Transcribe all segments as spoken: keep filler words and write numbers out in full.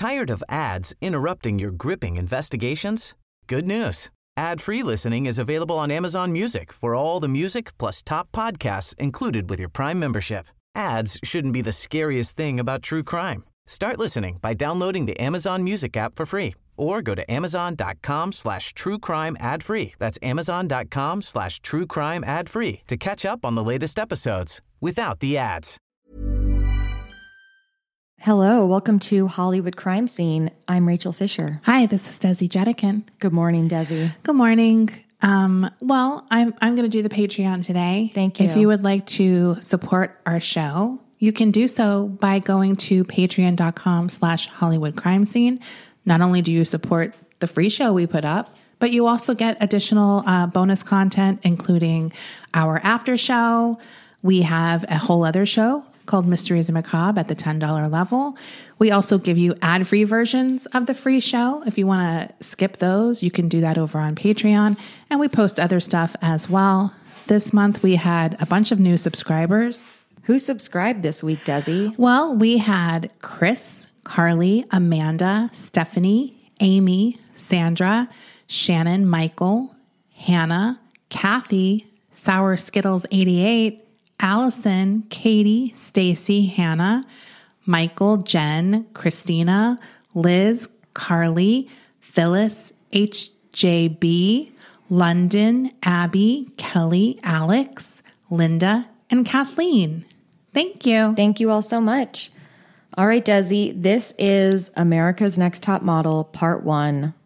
Tired of ads interrupting your gripping investigations? Good news. Ad-free listening is available on Amazon Music for all the music plus top podcasts included with your Prime membership. Ads shouldn't be the scariest thing about true crime. Start listening by downloading the Amazon Music app for free or go to amazon.com slash true crime ad free. That's amazon.com slash true crime ad free to catch up on the latest episodes without the ads. Hello, welcome to Hollywood Crime Scene. I'm Rachel Fisher. Hi, this is Desi Jetikin. Good morning, Desi. Good morning. Um, well, I'm I'm going to do the Patreon today. Thank you. If you would like to support our show, you can do so by going to patreon.com slash Hollywood Crime Scene. Not only do you support the free show we put up, but you also get additional uh, bonus content, including our after show. We have a whole other show called Mysteries and Macabre at the ten dollars level. We also give you ad-free versions of the free show. If you want to skip those, you can do that over on Patreon. And we post other stuff as well. This month, we had a bunch of new subscribers. Who subscribed this week, Desi? Well, we had Chris, Carly, Amanda, Stephanie, Amy, Sandra, Shannon, Michael, Hannah, Kathy, Sour Skittles eighty-eight, Allison, Katie, Stacy, Hannah, Michael, Jen, Christina, Liz, Carly, Phyllis, H J B, London, Abby, Kelly, Alex, Linda, and Kathleen. Thank you. Thank you all so much. All right, Desi, this is America's Next Top Model, Part One.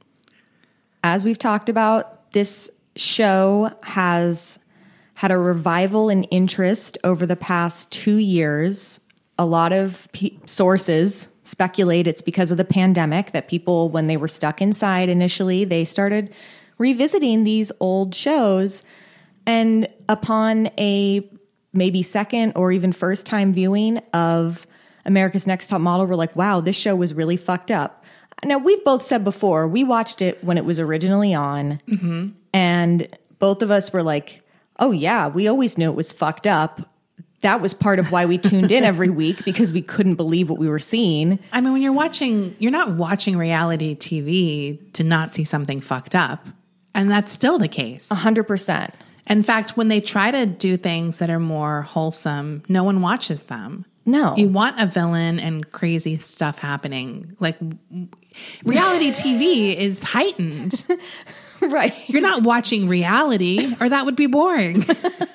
As we've talked about, this show has had a revival in interest over the past two years. A lot of p- sources speculate it's because of the pandemic that people, when they were stuck inside initially, they started revisiting these old shows. And upon a maybe second or even first time viewing of America's Next Top Model, we're like, wow, this show was really fucked up. Now, we've both said before, we watched it when it was originally on, mm-hmm. and both of us were like, oh yeah, we always knew it was fucked up. That was part of why we tuned in every week, because we couldn't believe what we were seeing. I mean, when you're watching, you're not watching reality T V to not see something fucked up. And that's still the case. A hundred percent. In fact, when they try to do things that are more wholesome, no one watches them. No. You want a villain and crazy stuff happening. Like, reality T V is heightened. Right. You're not watching reality, or that would be boring.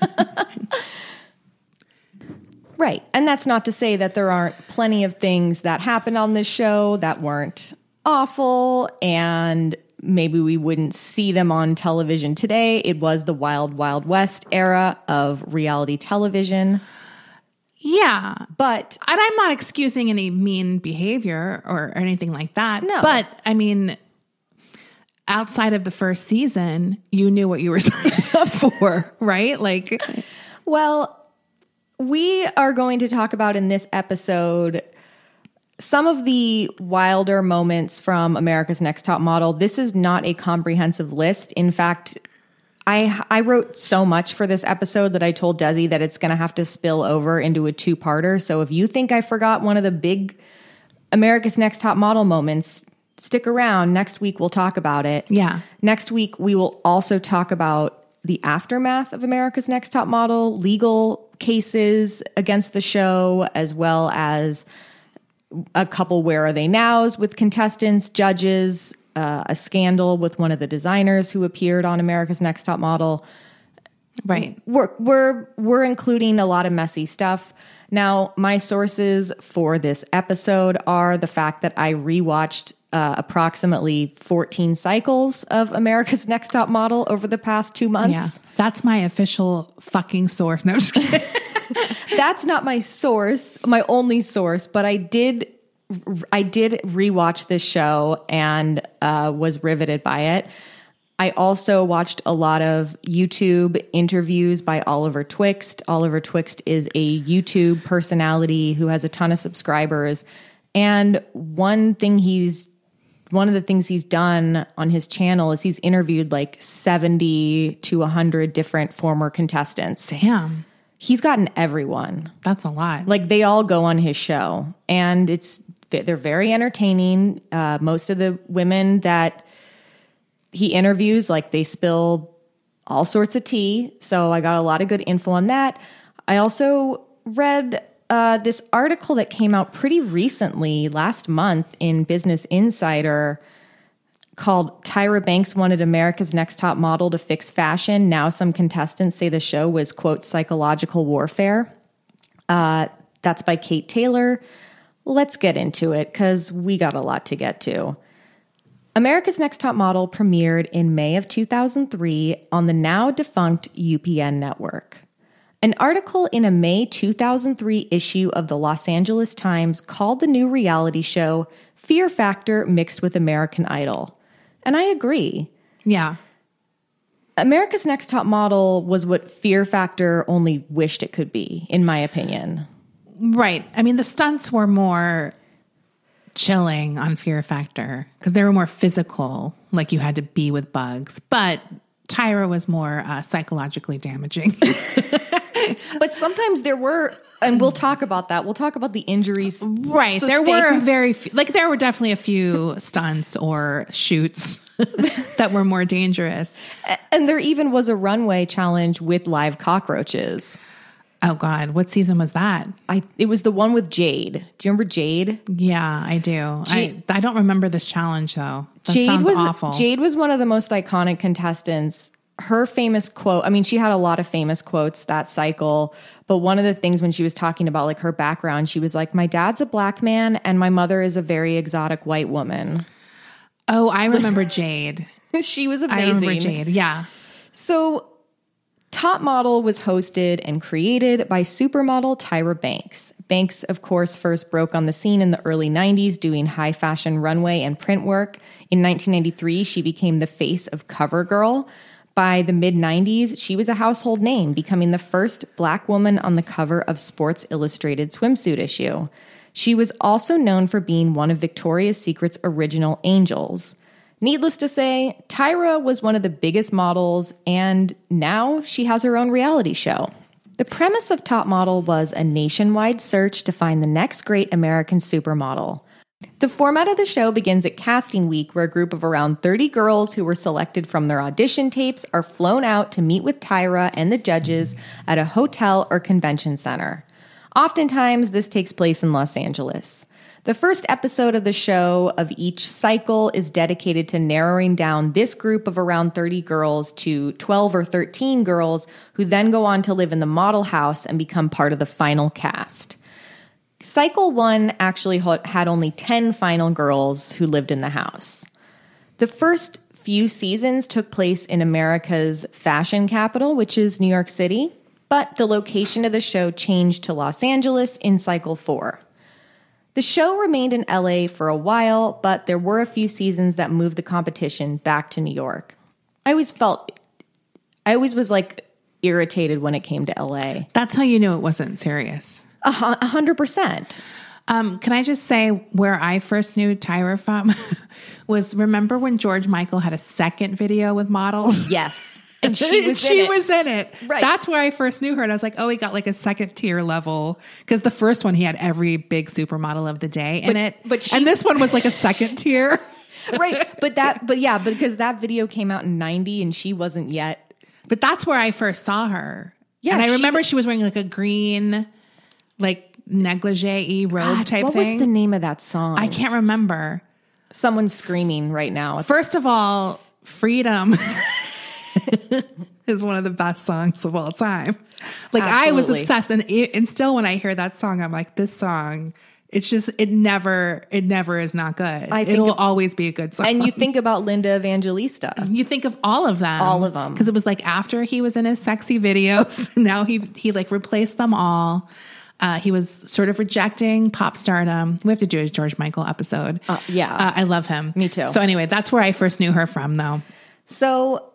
Right. And that's not to say that there aren't plenty of things that happened on this show that weren't awful, and maybe we wouldn't see them on television today. It was the wild, wild west era of reality television. Yeah. But and I'm not excusing any mean behavior or anything like that. No. But I mean, outside of the first season, you knew what you were signing up for, right? Like, well, we are going to talk about in this episode some of the wilder moments from America's Next Top Model. This is not a comprehensive list. In fact, I I wrote so much for this episode that I told Desi that it's going to have to spill over into a two-parter. So if you think I forgot one of the big America's Next Top Model moments, stick around. Next week, we'll talk about it. Yeah. Next week, we will also talk about the aftermath of America's Next Top Model, legal cases against the show, as well as a couple Where Are They Nows with contestants, judges, uh, a scandal with one of the designers who appeared on America's Next Top Model. Right. We're, we're, we're including a lot of messy stuff. Now, my sources for this episode are the fact that I rewatched uh, approximately fourteen cycles of America's Next Top Model over the past two months. Yeah, that's my official fucking source. No, I'm just kidding. That's not my source, my only source, but I did I did rewatch this show and uh, was riveted by it. I also watched a lot of YouTube interviews by Oliver Twixt. Oliver Twixt is a YouTube personality who has a ton of subscribers. And one thing he's, one of the things he's done on his channel is he's interviewed like seventy to one hundred different former contestants. Damn. He's gotten everyone. That's a lot. Like they all go on his show. And it's they're very entertaining. Uh, most of the women that he interviews, like they spill all sorts of tea. So I got a lot of good info on that. I also read uh, this article that came out pretty recently, last month, in Business Insider, called Tyra Banks Wanted America's Next Top Model to Fix Fashion. Now some contestants say the show was, quote, psychological warfare. Uh, that's by Kate Taylor. Let's get into it because we got a lot to get to. America's Next Top Model premiered in May of two thousand three on the now defunct U P N network. An article in a May two thousand three issue of the Los Angeles Times called the new reality show Fear Factor mixed with American Idol. And I agree. Yeah. America's Next Top Model was what Fear Factor only wished it could be, in my opinion. Right. I mean, the stunts were more chilling on Fear Factor because they were more physical, like you had to be with bugs. But Tyra was more uh, psychologically damaging. But sometimes there were, and we'll talk about that. We'll talk about the injuries. Right. Sustained. There were very few, like there were definitely a few stunts or shoots that were more dangerous. And there even was a runway challenge with live cockroaches. Oh God. What season was that? I it was the one with Jade. Do you remember Jade? Yeah, I do. Jade, I I don't remember this challenge though. That Jade sounds was, awful. Jade was one of the most iconic contestants. Her famous quote, I mean, she had a lot of famous quotes that cycle, but one of the things when she was talking about like her background, she was like, my dad's a black man and my mother is a very exotic white woman. Oh, I remember Jade. She was amazing. I remember Jade, yeah. So Top Model was hosted and created by supermodel Tyra Banks. Banks, of course, first broke on the scene in the early nineties doing high fashion runway and print work. In nineteen ninety-three, she became the face of CoverGirl. By the mid-nineties, she was a household name, becoming the first black woman on the cover of Sports Illustrated swimsuit issue. She was also known for being one of Victoria's Secret's original angels. Needless to say, Tyra was one of the biggest models, and now she has her own reality show. The premise of Top Model was a nationwide search to find the next great American supermodel. The format of the show begins at casting week, where a group of around thirty girls who were selected from their audition tapes are flown out to meet with Tyra and the judges at a hotel or convention center. Oftentimes, this takes place in Los Angeles. The first episode of the show of each cycle is dedicated to narrowing down this group of around thirty girls to twelve or thirteen girls who then go on to live in the model house and become part of the final cast. Cycle one actually had only ten final girls who lived in the house. The first few seasons took place in America's fashion capital, which is New York City, but the location of the show changed to Los Angeles in cycle four. The show remained in L A for a while, but there were a few seasons that moved the competition back to New York. I always felt, I always was like irritated when it came to L A. That's how you knew it wasn't serious. A hundred percent. Um, can I just say where I first knew Tyra from was, remember when George Michael had a second video with models? Yes. And she was she in it. was in it. Right. That's where I first knew her. And I was like, oh, he got like a second tier level. Because the first one, he had every big supermodel of the day in But- it. but she- and this one was like a second tier. Right. But that, but yeah, because that video came out in ninety and she wasn't yet. But that's where I first saw her. Yeah, and I she remember was- she was wearing like a green, like negligee-y robe God, type what thing. was the name of that song? I can't remember. Someone's screaming right now. First of all, Freedom is one of the best songs of all time. Like I was Absolutely. obsessed, and it, and still when I hear that song, I'm like, this song. It's just it never it never is not good. I think It'll of- always be a good song. And you think about Linda Evangelista. You think of all of them, All of them. because it was like after he was in his sexy videos, now he he like replaced them all. Uh, he was sort of rejecting pop stardom. We have to do a George Michael episode. Uh, yeah. uh, I love him. Me too. So anyway, that's where I first knew her from, though. So,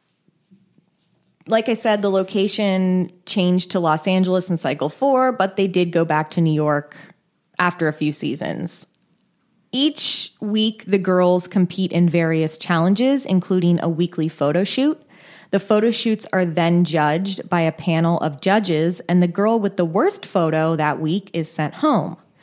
like I said, the location changed to Los Angeles in cycle four, but they did go back to New York after a few seasons. Each week, the girls compete in various challenges, including a weekly photo shoot. The photo shoots are then judged by a panel of judges, and the girl with the worst photo that week is sent home.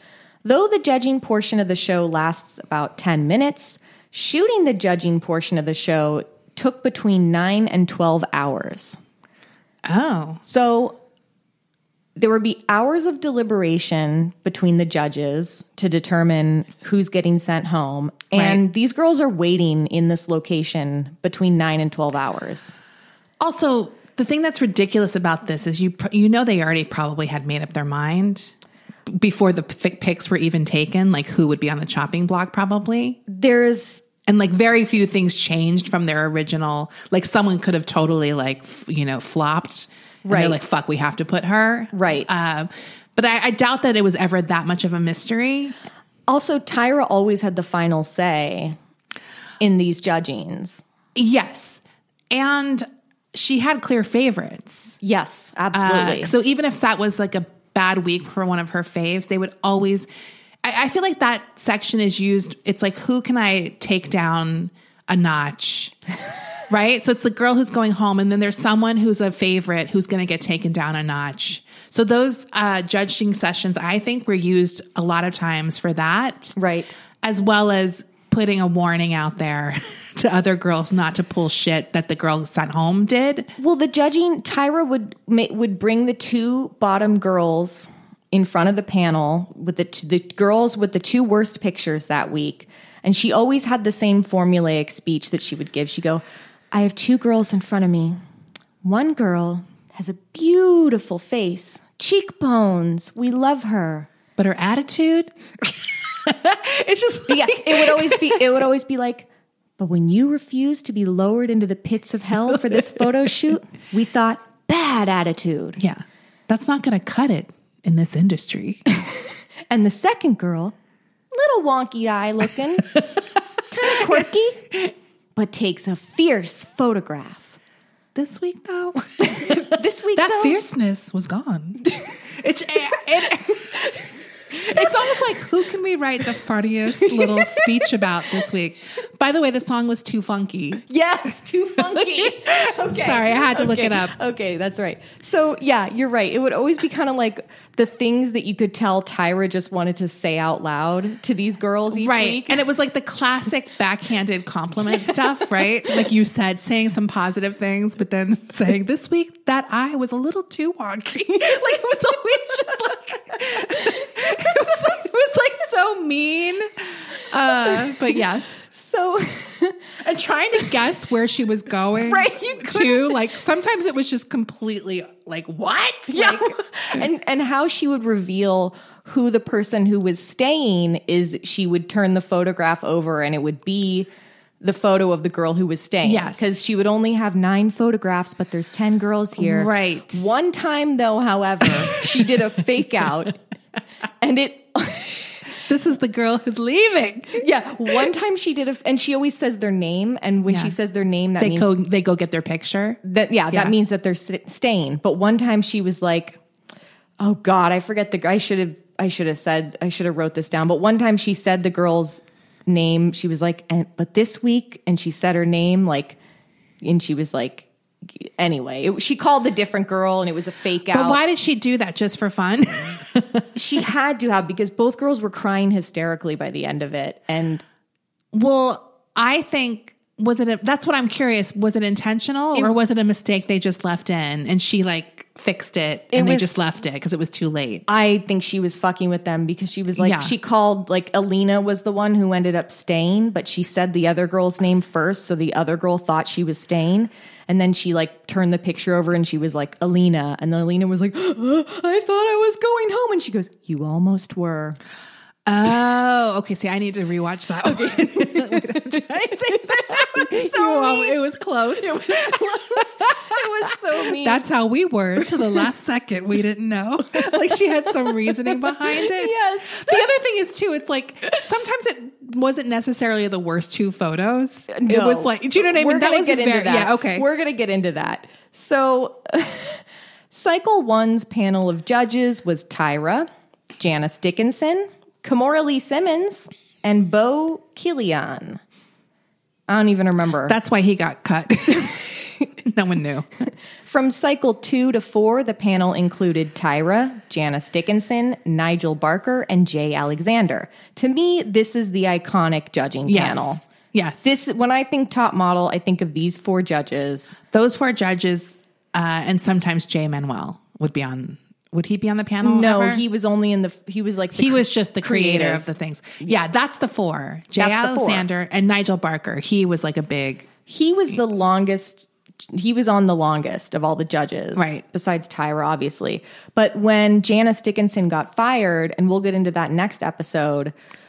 Though the judging portion of the show lasts about ten minutes, shooting the judging portion of the show took between nine and twelve hours. Oh. So there would be hours of deliberation between the judges to determine who's getting sent home. And Right. these girls are waiting in this location between nine and twelve hours. Also, the thing that's ridiculous about this is you pr- you know they already probably had made up their mind before the p- pics were even taken, like who would be on the chopping block probably. There's And like very few things changed from their original. Like someone could have totally like, f- you know, flopped. And Right. they're like, fuck, we have to put her. Right. Um, but I, I doubt that it was ever that much of a mystery. also Tyra always had the final say in these judgings. Yes. And she had clear favorites. Yes, absolutely. Uh, so even if that was like a bad week for one of her faves, they would always, I, I feel like that section is used. It's like, who can I take down a notch? Right? So it's the girl who's going home, and then there's someone who's a favorite who's going to get taken down a notch. So those uh, judging sessions, I think, were used a lot of times for that. Right. As well as putting a warning out there to other girls not to pull shit that the girl sent home did. Well, the judging, Tyra would ma- would bring the two bottom girls in front of the panel with the t- the girls with the two worst pictures that week, and she always had the same formulaic speech that she would give. She'd go, "I have two girls in front of me. One girl has a beautiful face, cheekbones. We love her, But her attitude, it's just like, yeah." It would always be. It would always be like, "But when you refused to be lowered into the pits of hell for this photo shoot, we thought bad attitude." yeah, that's not going to cut it in this industry. And the second girl, little wonky eye looking, kind of quirky, but takes a fierce photograph. This week, though, This week, that though, fierceness was gone. It's it, it, it's almost like, who can we write the funniest little speech about this week? By the way, the song was Too Funky. yes, too funky. Okay. Sorry, I had to look Okay. it up. Okay, that's right. So yeah, you're right. It would always be kind of like the things that you could tell Tyra just wanted to say out loud to these girls each Right. week. And it was like the classic backhanded compliment stuff, right? Like you said, saying some positive things, but then saying, this week that eye was a little too wonky. Like it was always just like, it was, it was like so mean. Uh, but yes. So And trying to guess where she was going, Right, you too. Like sometimes it was just completely like, what? yeah. Like, and and how she would reveal who the person who was staying is, she would turn the photograph over and it would be the photo of the girl who was staying. Yes. Because she would only have nine photographs, but there's ten girls here. Right. One time though, however, she did a fake out and it this is the girl who's leaving. yeah, one time she did a and she always says their name, and when Yeah. she says their name, that They means go, they go get their picture. that yeah, Yeah. that means that they're st- staying. But one time she was like, "Oh God, I forget the. I should have. I should have said. I should have wrote this down." But one time she said the girl's name. She was like, and, "But this week," and she said her name like, and she was like, anyway, it, she called the different girl, and it was a fake out. But why did she do that? Just for fun? She had to have, because both girls were crying hysterically by the end of it, and Well, I think, was it, a, that's what I'm curious. Was it intentional or was it a mistake they just left in and she like fixed it and It they was- just left it because it was too late? I think she was fucking with them because she was like, Yeah. she called, like, Alina was the one who ended up staying, but she said the other girl's name first. So the other girl thought she was staying. And then she like turned the picture over and she was like, Alina. And then Alina was like, "Uh, I thought I was going home. And she goes, you almost were. Oh, okay. See, I need to rewatch that one. So Well, mean. it was close. It was so mean. That's how we were to the last second. We didn't know. Like she had some reasoning behind it. Yes. The other thing is too, it's like sometimes it wasn't necessarily the worst two photos. It No. was like, do you know what I mean? We're That gonna was get into very, that. yeah, okay. We're going to get into that. So Cycle One's panel of judges was Tyra, Janice Dickinson, Kimora Lee Simmons, and Bo Killian. I don't even remember. That's why he got cut. No one knew. From cycle two to four, the panel included Tyra, Janice Dickinson, Nigel Barker, and Jay Alexander. To me, this is the iconic judging Yes. panel. Yes. This, when I think top model, I think of these four judges. Those four judges, uh, and sometimes Jay Manuel would be on. Would he be on the panel? No, ever? he was only in the. He was like the He was just the creator creative. of the things. Yeah, that's the four. Jay That's the four. Alexander and Nigel Barker. He was like a big. He was the longest. He was on the longest of all the judges, Right. Besides Tyra, obviously. But when Janice Dickinson got fired, and we'll get into that next episode,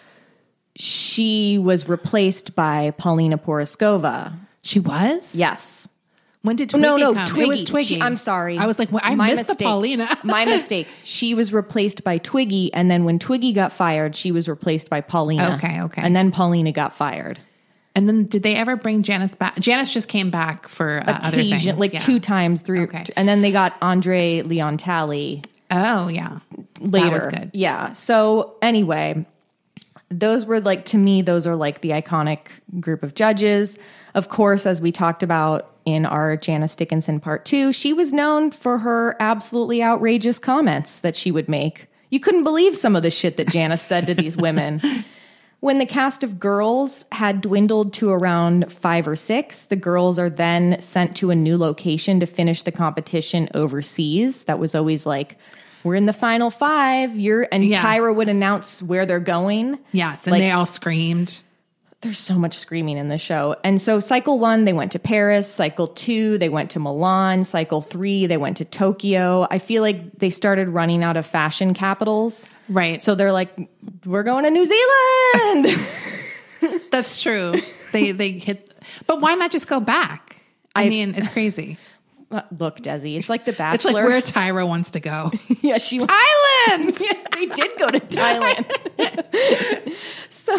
she was replaced by Paulina Poroskova. She was? Yes. When did Twiggy no, no, come? Twiggy. It was Twiggy. She- I'm sorry. I was like, well, I My missed mistake. the Paulina. My mistake. She was replaced by Twiggy, and then when Twiggy got fired, she was replaced by Paulina. Okay, okay. And then Paulina got fired. And then did they ever bring Janice back? Janice just came back for uh, other Occasion- things. like yeah. two times through. Okay. And then they got Andre Leontali Oh, yeah. later. That was good. Yeah. So anyway, those were like, to me, those are like the iconic group of judges. Of course, as we talked about in our Janice Dickinson part two, she was known for her absolutely outrageous comments that she would make. You couldn't believe some of the shit that Janice said to these women. When the cast of girls had dwindled to around five or six, the girls are then sent to a new location to finish the competition overseas. That was always like, we're in the final five. You're and Yeah. Tyra would announce where they're going. Yes. And Like- they all screamed. There's so much screaming in this show. And so cycle one, they went to Paris. Cycle two, they went to Milan. Cycle three, they went to Tokyo. I feel like they started running out of fashion capitals. Right. So they're like, we're going to New Zealand. That's true. they they hit. But why not just go back? I, I- mean, it's crazy. Uh, Look, Desi, it's like The It's like Bachelor. where Tyra wants to go. yeah, she Thailand! Yeah, they did go to Thailand. so,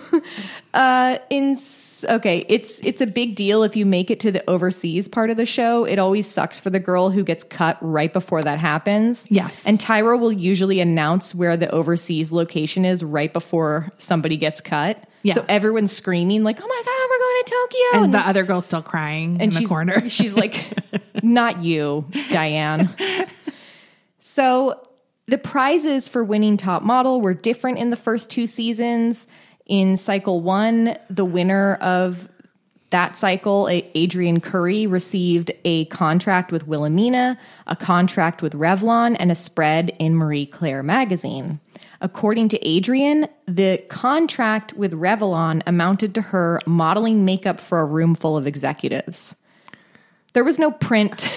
uh, in s- okay, it's it's a big deal if you make it to the overseas part of the show. It always sucks for the girl who gets cut right before that happens. Yes. and Tyra will usually announce where the overseas location is right before somebody gets cut. Yeah. So everyone's screaming like, "Oh my god, we're going to Tokyo!" And the other girl's still crying in the she's, corner. she's like, not you, Diane. So the prizes for winning top model were different in the first two seasons. In cycle one, the winner of that cycle, A- Adrian Curry, received a contract with Wilhelmina, a contract with Revlon, and a spread in Marie Claire magazine. According to Adrian, the contract with Revlon amounted to her modeling makeup for a room full of executives. There was no print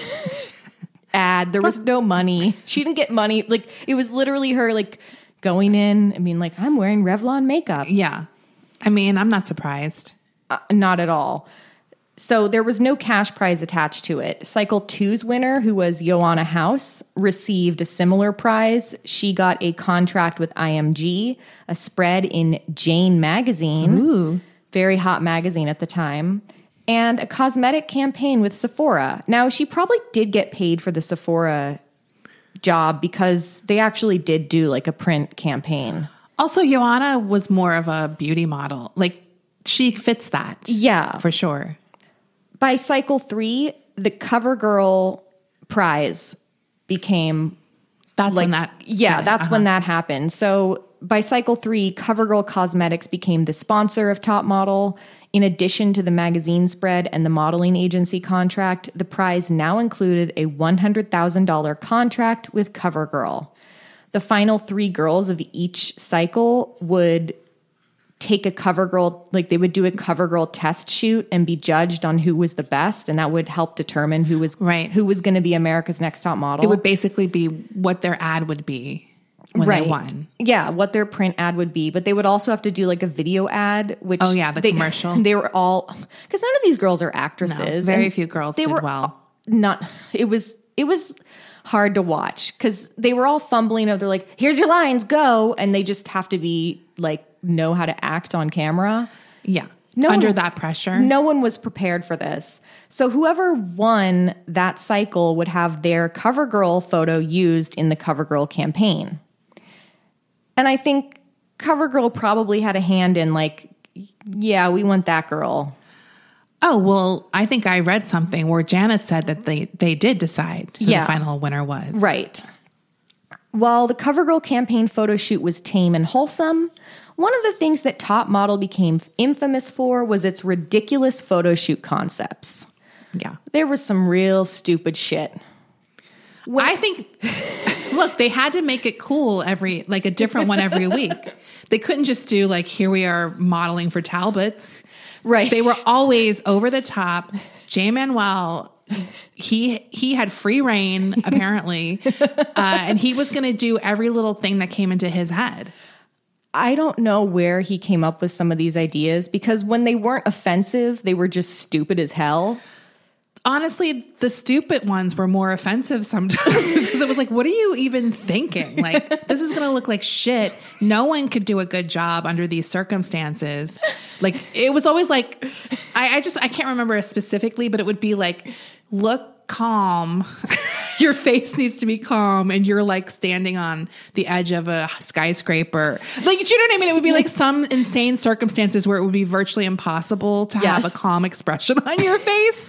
ad. There was no money. She didn't get money. Like, it was literally her, like, going in and being like, I'm wearing Revlon makeup. Yeah. I mean, I'm not surprised. Uh, not at all. So there was no cash prize attached to it. Cycle two's winner, who was Joanna House, received a similar prize. She got a contract with I M G, a spread in Jane magazine, Ooh. very hot magazine at the time, and a cosmetic campaign with Sephora. Now, she probably did get paid for the Sephora job because they actually did do like a print campaign. Also, Joanna was more of a beauty model. Like, she fits that. Yeah. For sure. By cycle three, the CoverGirl prize became That's like when that. yeah, started. that's Uh-huh. when that happened. So by cycle three, CoverGirl Cosmetics became the sponsor of Top Model. In addition to the magazine spread and the modeling agency contract, the prize now included a one hundred thousand dollars contract with CoverGirl. The final three girls of each cycle would take a CoverGirl, like they would do a CoverGirl test shoot and be judged on who was the best, and that would help determine who was Right. who was going to be America's Next Top Model. It would basically be what their ad would be when right. they won. Yeah, what their print ad would be, but they would also have to do like a video ad. Which Oh, yeah, the they, commercial. They were all because none of these girls are actresses. No, very and few girls they did were well. Not it was it was hard to watch because they were all fumbling. Of they're like, here's your lines, go, and they just have to be like know how to act on camera. Yeah. No Under one- that pressure. No one was prepared for this. So whoever won that cycle would have their CoverGirl photo used in the CoverGirl campaign. And I think CoverGirl probably had a hand in like, yeah, we want that girl. Oh, well, I think I read something where Janet said that they, they did decide who Yeah. the final winner was. Right. While the CoverGirl campaign photo shoot was tame and wholesome, one of the things that Top Model became infamous for was its ridiculous photo shoot concepts. Yeah. There was some real stupid shit. When- I think, look, they had to make it cool every, like a different one every week. They couldn't just do like, here we are modeling for Talbots. Right. They were always over the top. Jay Manuel, he he had free reign apparently, uh, and he was going to do every little thing that came into his head. I don't know where he came up with some of these ideas because when they weren't offensive, they were just stupid as hell. Honestly, the stupid ones were more offensive sometimes because it was like, what are you even thinking? Like, this is going to look like shit. No one could do a good job under these circumstances. Like, it was always like, I, I just, I can't remember specifically, but it would be like, look calm. Your face needs to be calm. And you're like standing on the edge of a skyscraper. Like, do you know what I mean? It would be like some insane circumstances where it would be virtually impossible to Yes. have a calm expression on your face.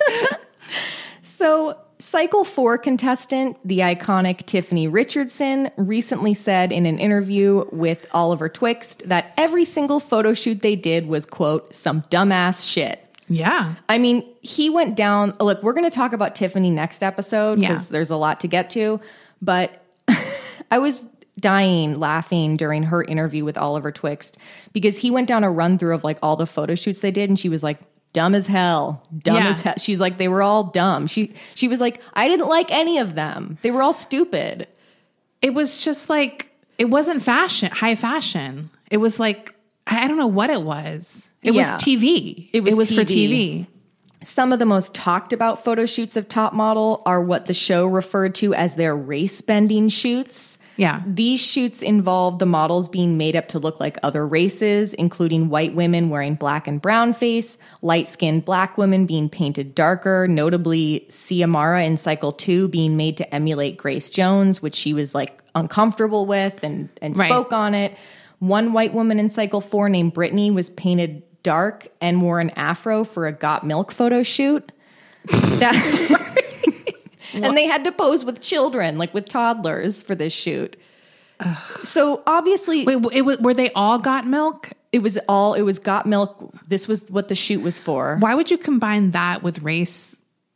So, Cycle four contestant, the iconic Tiffany Richardson, recently said in an interview with Oliver Twixt that every single photo shoot they did was, quote, some dumbass shit. Yeah. I mean, he went down. Look, we're going to talk about Tiffany next episode because Yeah. there's a lot to get to. But I was dying laughing during her interview with Oliver Twixt because he went down a run through of like all the photo shoots they did. And she was like, dumb as hell, dumb Yeah. as hell. She's like, they were all dumb. She, she was like, I didn't like any of them. They were all stupid. It was just like, it wasn't fashion, high fashion. It was like, I don't know what it was. It Yeah. was T V. It was it was T V. for T V. Some of the most talked about photo shoots of Top Model are what the show referred to as their race bending shoots. Yeah. These shoots involved the models being made up to look like other races, including white women wearing black and brown face, light-skinned black women being painted darker, notably Ciamara in Cycle two being made to emulate Grace Jones, which she was like uncomfortable with and, and Right. spoke on it. One white woman in Cycle four named Brittany was painted dark and wore an afro for a Got Milk photo shoot. That's right. And they had to pose with children, like with toddlers for this shoot. Ugh. So obviously, Wait, it was, were they all Got Milk? it was all, it was Got Milk. This was what the shoot was for. Why would you combine that with race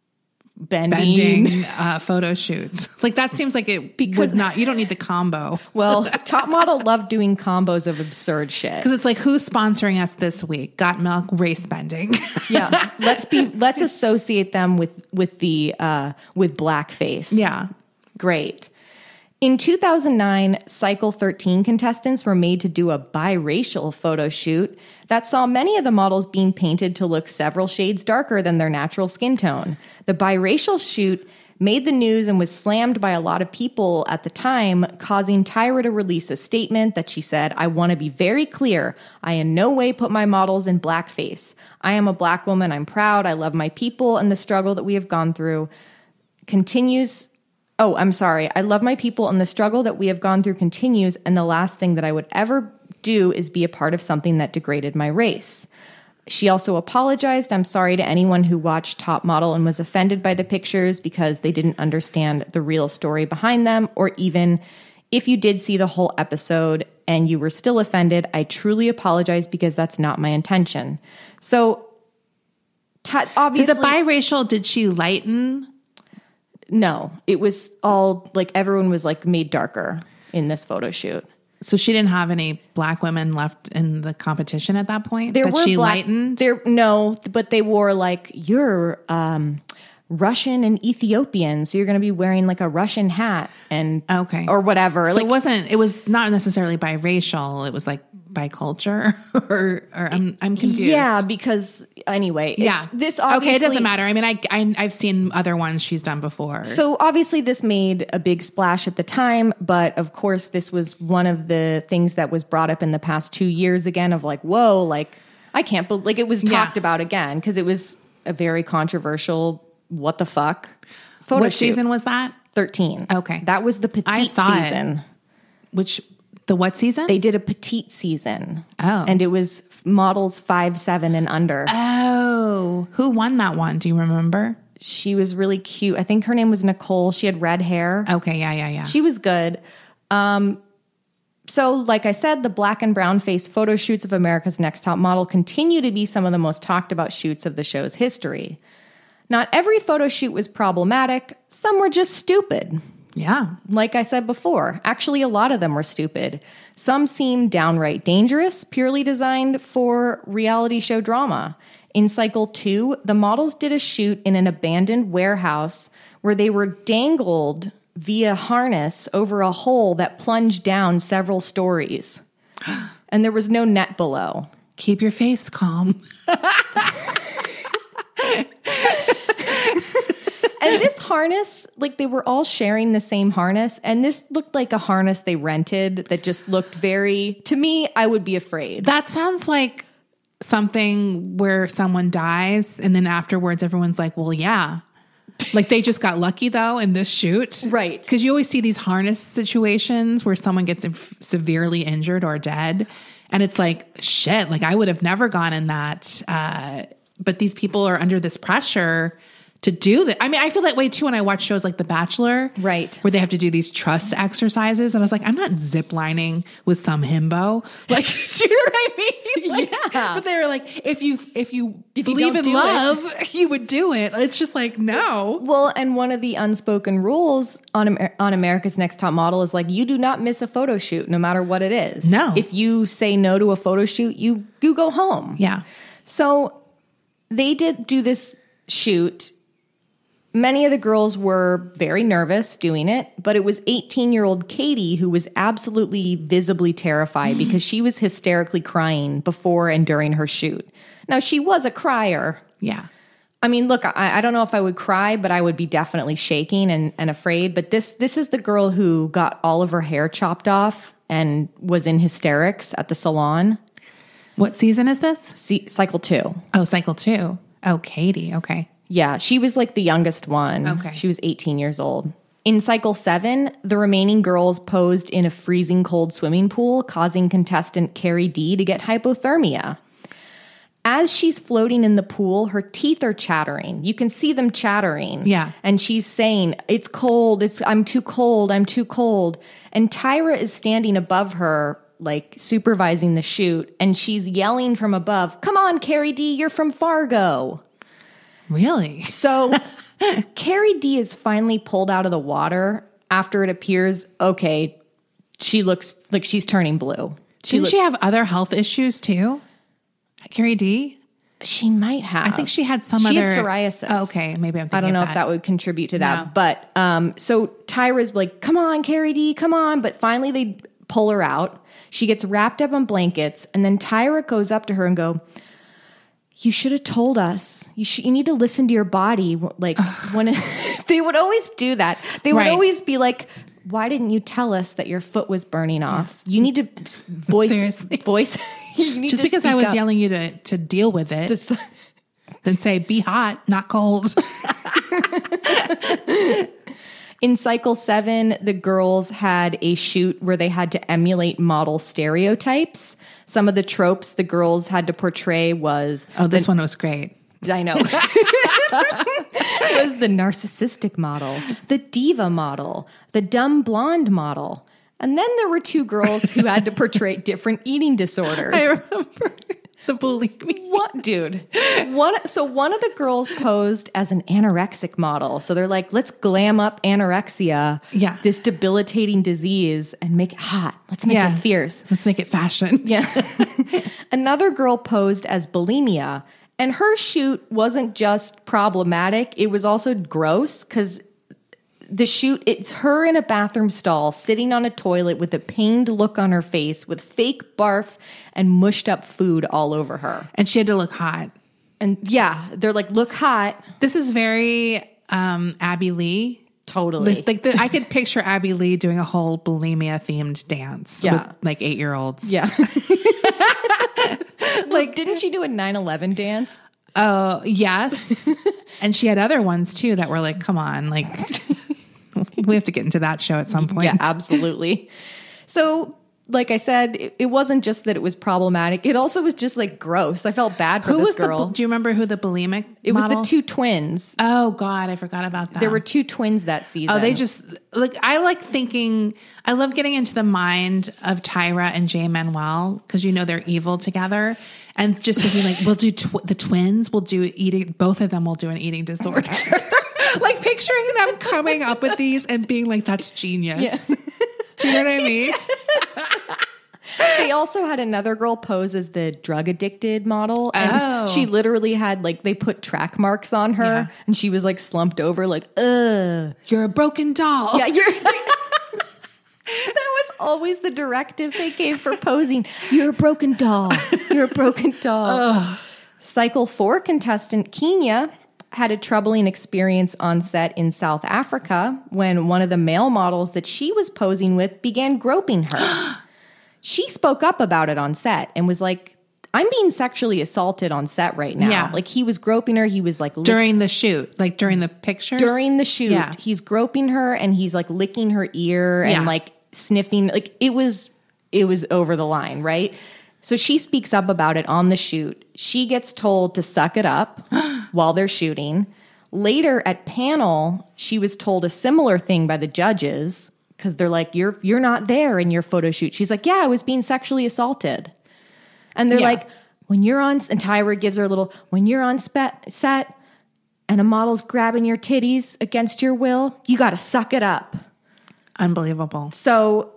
Bending. bending uh, photo shoots? Like, that seems like it Because- would not, you don't need the combo. Well, Top Model loved doing combos of absurd shit. Because it's like, who's sponsoring us this week? Got Milk, race bending. Yeah. Let's be, let's associate them with, with the, uh, with blackface. Yeah. Great. In two thousand nine, Cycle thirteen contestants were made to do a biracial photo shoot that saw many of the models being painted to look several shades darker than their natural skin tone. The biracial shoot made the news and was slammed by a lot of people at the time, causing Tyra to release a statement that she said, I want to be very clear. I in no way put my models in blackface. I am a black woman. I'm proud. I love my people and the struggle that we have gone through. Continues... Oh, I'm sorry. I love my people and the struggle that we have gone through continues. And the last thing that I would ever do is be a part of something that degraded my race. She also apologized. I'm sorry to anyone who watched Top Model and was offended by the pictures because they didn't understand the real story behind them. Or even if you did see the whole episode and you were still offended, I truly apologize because that's not my intention. So t- obviously... Did the biracial, did she lighten? No, it was all like everyone was like made darker in this photo shoot. So she didn't have any black women left in the competition at that point? There that were she black, lightened? There, no, but they wore like you're um, Russian and Ethiopian, so you're going to be wearing like a Russian hat and Okay. or whatever. So like it wasn't, it was not necessarily biracial. It was like by culture or, or I'm, I'm confused. yeah, because anyway, it's, Yeah. this obviously, okay. It doesn't matter. I mean, I, I, I've seen other ones she's done before. So obviously this made a big splash at the time, but of course this was one of the things that was brought up in the past two years again of like, whoa, like I can't believe, like it was talked Yeah. about again because it was a very controversial, what the fuck photo what shoot. season was that? thirteen. Okay. That was the petite I saw it. season. Which, the what season? They did a petite season. Oh. And it was models five, seven and under. oh, Ooh, who won that one? Do you remember? She was really cute. I think her name was Nicole. She had red hair. Okay, yeah, yeah, yeah. She was good. Um, so, like I said, the black and brown face photo shoots of America's Next Top Model continue to be some of the most talked about shoots of the show's history. Not every photo shoot was problematic. Some were just stupid. Yeah. Like I said before, actually a lot of them were stupid. Some seemed downright dangerous, purely designed for reality show drama. In cycle two, the models did a shoot in an abandoned warehouse where they were dangled via harness over a hole that plunged down several stories. And there was no net below. Keep your face calm. And this harness, like they were all sharing the same harness. And this looked like a harness they rented that just looked very, to me, I would be afraid. That sounds like something where someone dies and then afterwards everyone's like, well, yeah. Like they just got lucky though in this shoot. Right. Because you always see these harness situations where someone gets inf- severely injured or dead. And it's like, shit, like I would have never gone in that. Uh, but these people are under this pressure to do that. I mean, I feel that way too when I watch shows like The Bachelor. Right. Where they have to do these trust exercises. And I was like, I'm not ziplining with some himbo. Like, do you know what I mean? Like, yeah. But they were like, if you if you If you believe don't in do love, you would do it. It's just like, no. Well, and one of the unspoken rules on Amer- on America's Next Top Model is like, you do not miss a photo shoot no matter what it is. No. If you say no to a photo shoot, you, you go home. Yeah. So they did do this shoot. Many of the girls were very nervous doing it, but it was eighteen-year-old Katie who was absolutely visibly terrified because she was hysterically crying before and during her shoot. Now, she was a crier. Yeah. I mean, look, I, I don't know if I would cry, but I would be definitely shaking and, and afraid. But this this is the girl who got all of her hair chopped off and was in hysterics at the salon. What season is this? C- cycle two. Oh, cycle two. Oh, Katie. Okay. Yeah, she was like the youngest one. Okay. She was eighteen years old. In cycle seven, the remaining girls posed in a freezing cold swimming pool, causing contestant Carrie D to get hypothermia. As she's floating in the pool, her teeth are chattering. You can see them chattering. Yeah. And she's saying, it's cold. It's I'm too cold. I'm too cold. And Tyra is standing above her, like supervising the shoot. And she's yelling from above, come on, Carrie D, you're from Fargo. Really? So Carrie D is finally pulled out of the water after it appears, okay, she looks like she's turning blue. She Didn't look- she have other health issues too? Carrie D? She might have. I think she had some she other... had psoriasis. Oh, okay, maybe I'm thinking I don't know of if that would contribute to that. No. But um, so Tyra's like, come on, Carrie D, come on. But finally they pull her out. She gets wrapped up in blankets. And then Tyra goes up to her and go, you should have told us. You should, you need to listen to your body. Like when it, they would always do that. They would Right. always be like, why didn't you tell us that your foot was burning off? You need to voice, Seriously. voice. you need Just to because I speak was up. yelling you to, to deal with it, Just- then say, be hot, not cold. In cycle seven, the girls had a shoot where they had to emulate model stereotypes. Some of the tropes the girls had to portray was... Oh, this one was great. I know. It was the narcissistic model, the diva model, the dumb blonde model. And then there were two girls who had to portray different eating disorders. I remember the bulimia. What, dude? One. So one of the girls posed as an anorexic model. So they're like, let's glam up anorexia, Yeah. this debilitating disease, and make it hot. Let's make Yeah. it fierce. Let's make it fashion. Yeah. Another girl posed as bulimia, and her shoot wasn't just problematic. It was also gross because the shoot, it's her in a bathroom stall sitting on a toilet with a pained look on her face with fake barf and mushed up food all over her. And she had to look hot. And yeah, they're like, look hot. This is very um, Abby Lee. Totally. This- Like the, I could picture Abby Lee doing a whole bulimia themed dance Yeah. with like eight year olds. Yeah. Like, didn't she do a nine eleven dance? Oh, yes. And she had other ones too that were like, come on, like we have to get into that show at some point. Yeah, absolutely. So like I said, it, it wasn't just that it was problematic. It also was just like gross. I felt bad for who this was girl. The, do you remember who the bulimic It model? was the two twins. Oh God, I forgot about that. There were two twins that season. Oh, they just like, I like thinking, I love getting into the mind of Tyra and Jay Manuel because you know they're evil together, and just thinking like, we'll do tw- the twins, we'll do eating, both of them will do an eating disorder. Like picturing them coming up with these and being like, that's genius. Yes. Do you know what I mean? Yes. They also had another girl pose as the drug addicted model. And Oh. she literally had like, they put track marks on her Yeah. and she was like slumped over like, ugh. You're a broken doll. Yeah, you're. That was always the directive they gave for posing. You're a broken doll. You're a broken doll. Ugh. Cycle four contestant Kenya had a troubling experience on set in South Africa when one of the male models that she was posing with began groping her. She spoke up about it on set and was like, I'm being sexually assaulted on set right now. Yeah. Like he was groping her. He was like lick- During the shoot, like during the pictures? during the shoot. Yeah. He's groping her and he's like licking her ear and Yeah. like sniffing. Like it was, it was over the line, right? So she speaks up about it on the shoot. She gets told to suck it up while they're shooting. Later at panel, she was told a similar thing by the judges because they're like, you're you're not there in your photo shoot. She's like, yeah, I was being sexually assaulted. And they're Yeah. like, when you're on, and Tyra gives her a little, when you're on spe- set and a model's grabbing your titties against your will, you got to suck it up. Unbelievable. So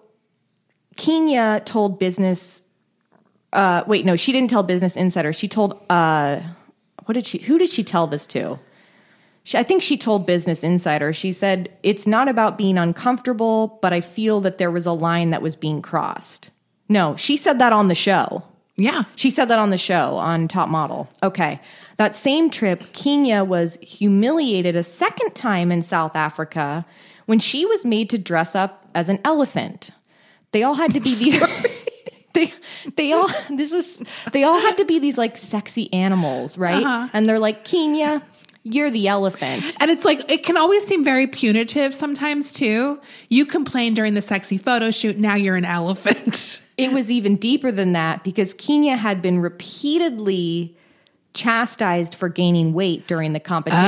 Kenya told Business, uh, wait, no, she didn't tell Business Insider. She told, uh, what did she, who did she tell this to? She, I think she told Business Insider. She said, it's not about being uncomfortable, but I feel that there was a line that was being crossed. No, she said that on the show. Yeah. She said that on the show on Top Model. Okay. That same trip, Kenya was humiliated a second time in South Africa when she was made to dress up as an elephant. They all had to be these they they all this is they all had to be these like sexy animals, right? Uh-huh. And they're like, Kenya, you're the elephant. And it's like, it can always seem very punitive sometimes too. You complained during the sexy photo shoot. Now you're an elephant. It was even deeper than that because Kenya had been repeatedly chastised for gaining weight during the competition.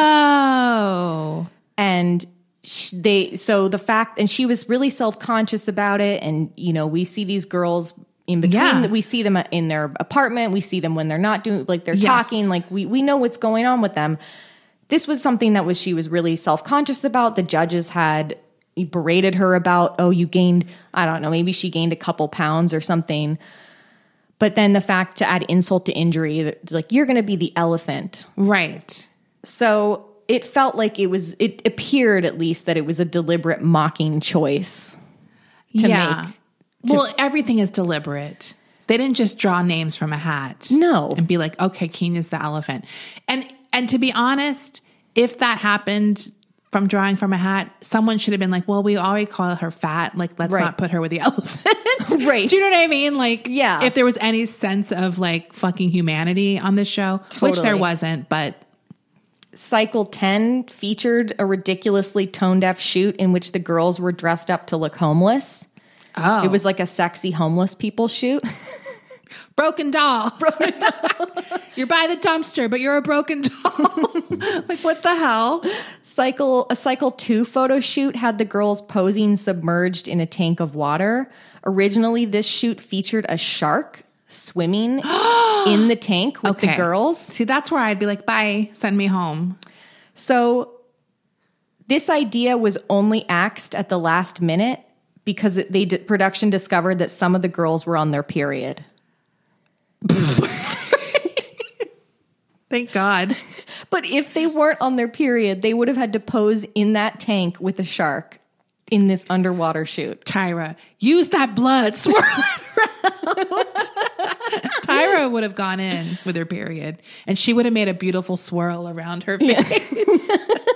Oh. And sh- they, so the fact, and she was really self-conscious about it. And, you know, we see these girls in between, Yeah. we see them in their apartment. We see them when they're not doing, like they're Yes. talking, like we, we know what's going on with them. This was something that was, she was really self-conscious about. The judges had berated her about, oh, you gained, I don't know, maybe she gained a couple pounds or something. But then the fact to add insult to injury, that, like, you're going to be the elephant. Right. So it felt like it was, it appeared at least that it was a deliberate mocking choice to yeah. make. Well, everything is deliberate. They didn't just draw names from a hat. No. And be like, okay, Kenya's the elephant. And and to be honest, if that happened from drawing from a hat, someone should have been like, well, we already call her fat. Like, let's Right. not put her with the elephant. Right. Do you know what I mean? Like, Yeah. if there was any sense of like fucking humanity on this show, which there Totally. wasn't, but Cycle ten featured a ridiculously tone-deaf shoot in which the girls were dressed up to look homeless. oh, It was like a sexy homeless people shoot. broken doll. Broken doll. You're by the dumpster, but you're a broken doll. Like, what the hell? Cycle a cycle two photo shoot had the girls posing submerged in a tank of water. Originally, this shoot featured a shark swimming in the tank with the girls. See, that's where I'd be like, bye, send me home. So this idea was only axed at the last minute because it, they did, production discovered that some of the girls were on their period. Thank God. But if they weren't on their period, they would have had to pose in that tank with a shark in this underwater shoot. Tyra, use that blood, swirl it around. Tyra would have gone in with her period, and she would have made a beautiful swirl around her face.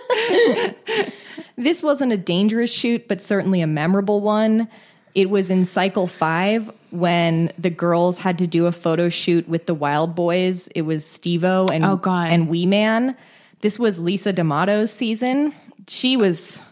This wasn't a dangerous shoot, but certainly a memorable one. It was in cycle five when the girls had to do a photo shoot with the Wild Boys. It was Steve-O and, Oh, God. and Wee Man. This was Lisa D'Amato's season. She was...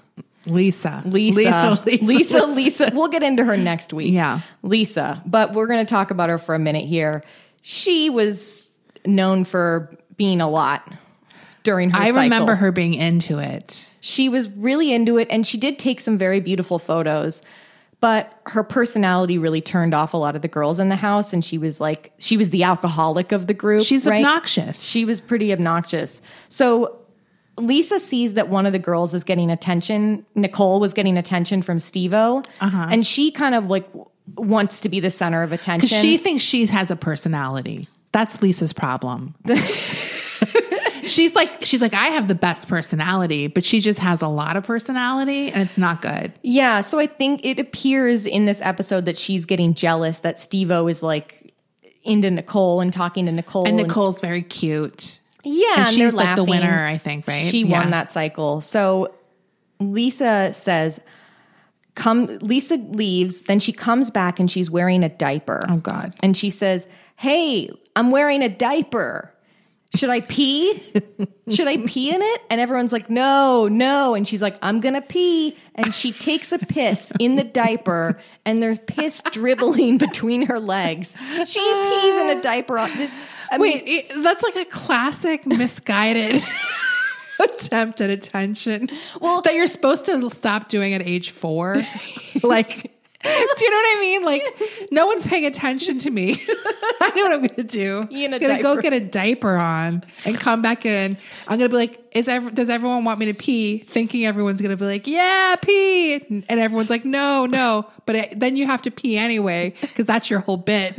Lisa. Lisa. Lisa. Lisa. Lisa. Lisa. We'll get into her next week. Yeah. Lisa. But we're going to talk about her for a minute here. She was known for being a lot during her I cycle. remember her being into it. She was really into it, and she did take some very beautiful photos. But her personality really turned off a lot of the girls in the house, and she was like, she was the alcoholic of the group. She's right? obnoxious. She was pretty obnoxious. So Lisa sees that one of the girls is getting attention. Nicole was getting attention from Steve-O, uh-huh. and she kind of like wants to be the center of attention. Because she thinks she has a personality. That's Lisa's problem. She's like, she's like, I have the best personality, but she just has a lot of personality and it's not good. Yeah. So I think it appears in this episode that she's getting jealous that Steve-O is like into Nicole and talking to Nicole. And Nicole's and, very cute. Yeah. And, and she's like laughing. The winner, I think, right? She yeah. won that cycle. So Lisa says, come, Lisa leaves. Then she comes back and she's wearing a diaper. Oh God. And she says, hey, I'm wearing a diaper. Should I pee? Should I pee in it? And everyone's like, no, no. And she's like, I'm going to pee. And she takes a piss in the diaper and there's piss dribbling between her legs. She pees in a diaper. On this. I Wait, mean, it, that's like a classic misguided attempt at attention. Well, that you're supposed to stop doing at age four. Like, do you know what I mean? Like, no one's paying attention to me. I know what I'm going to do. I'm going to go get a diaper on and come back in. I'm going to be like, "Is ever, does everyone want me to pee?" Thinking everyone's going to be like, yeah, pee. And everyone's like, no, no. But it, then you have to pee anyway because that's your whole bit.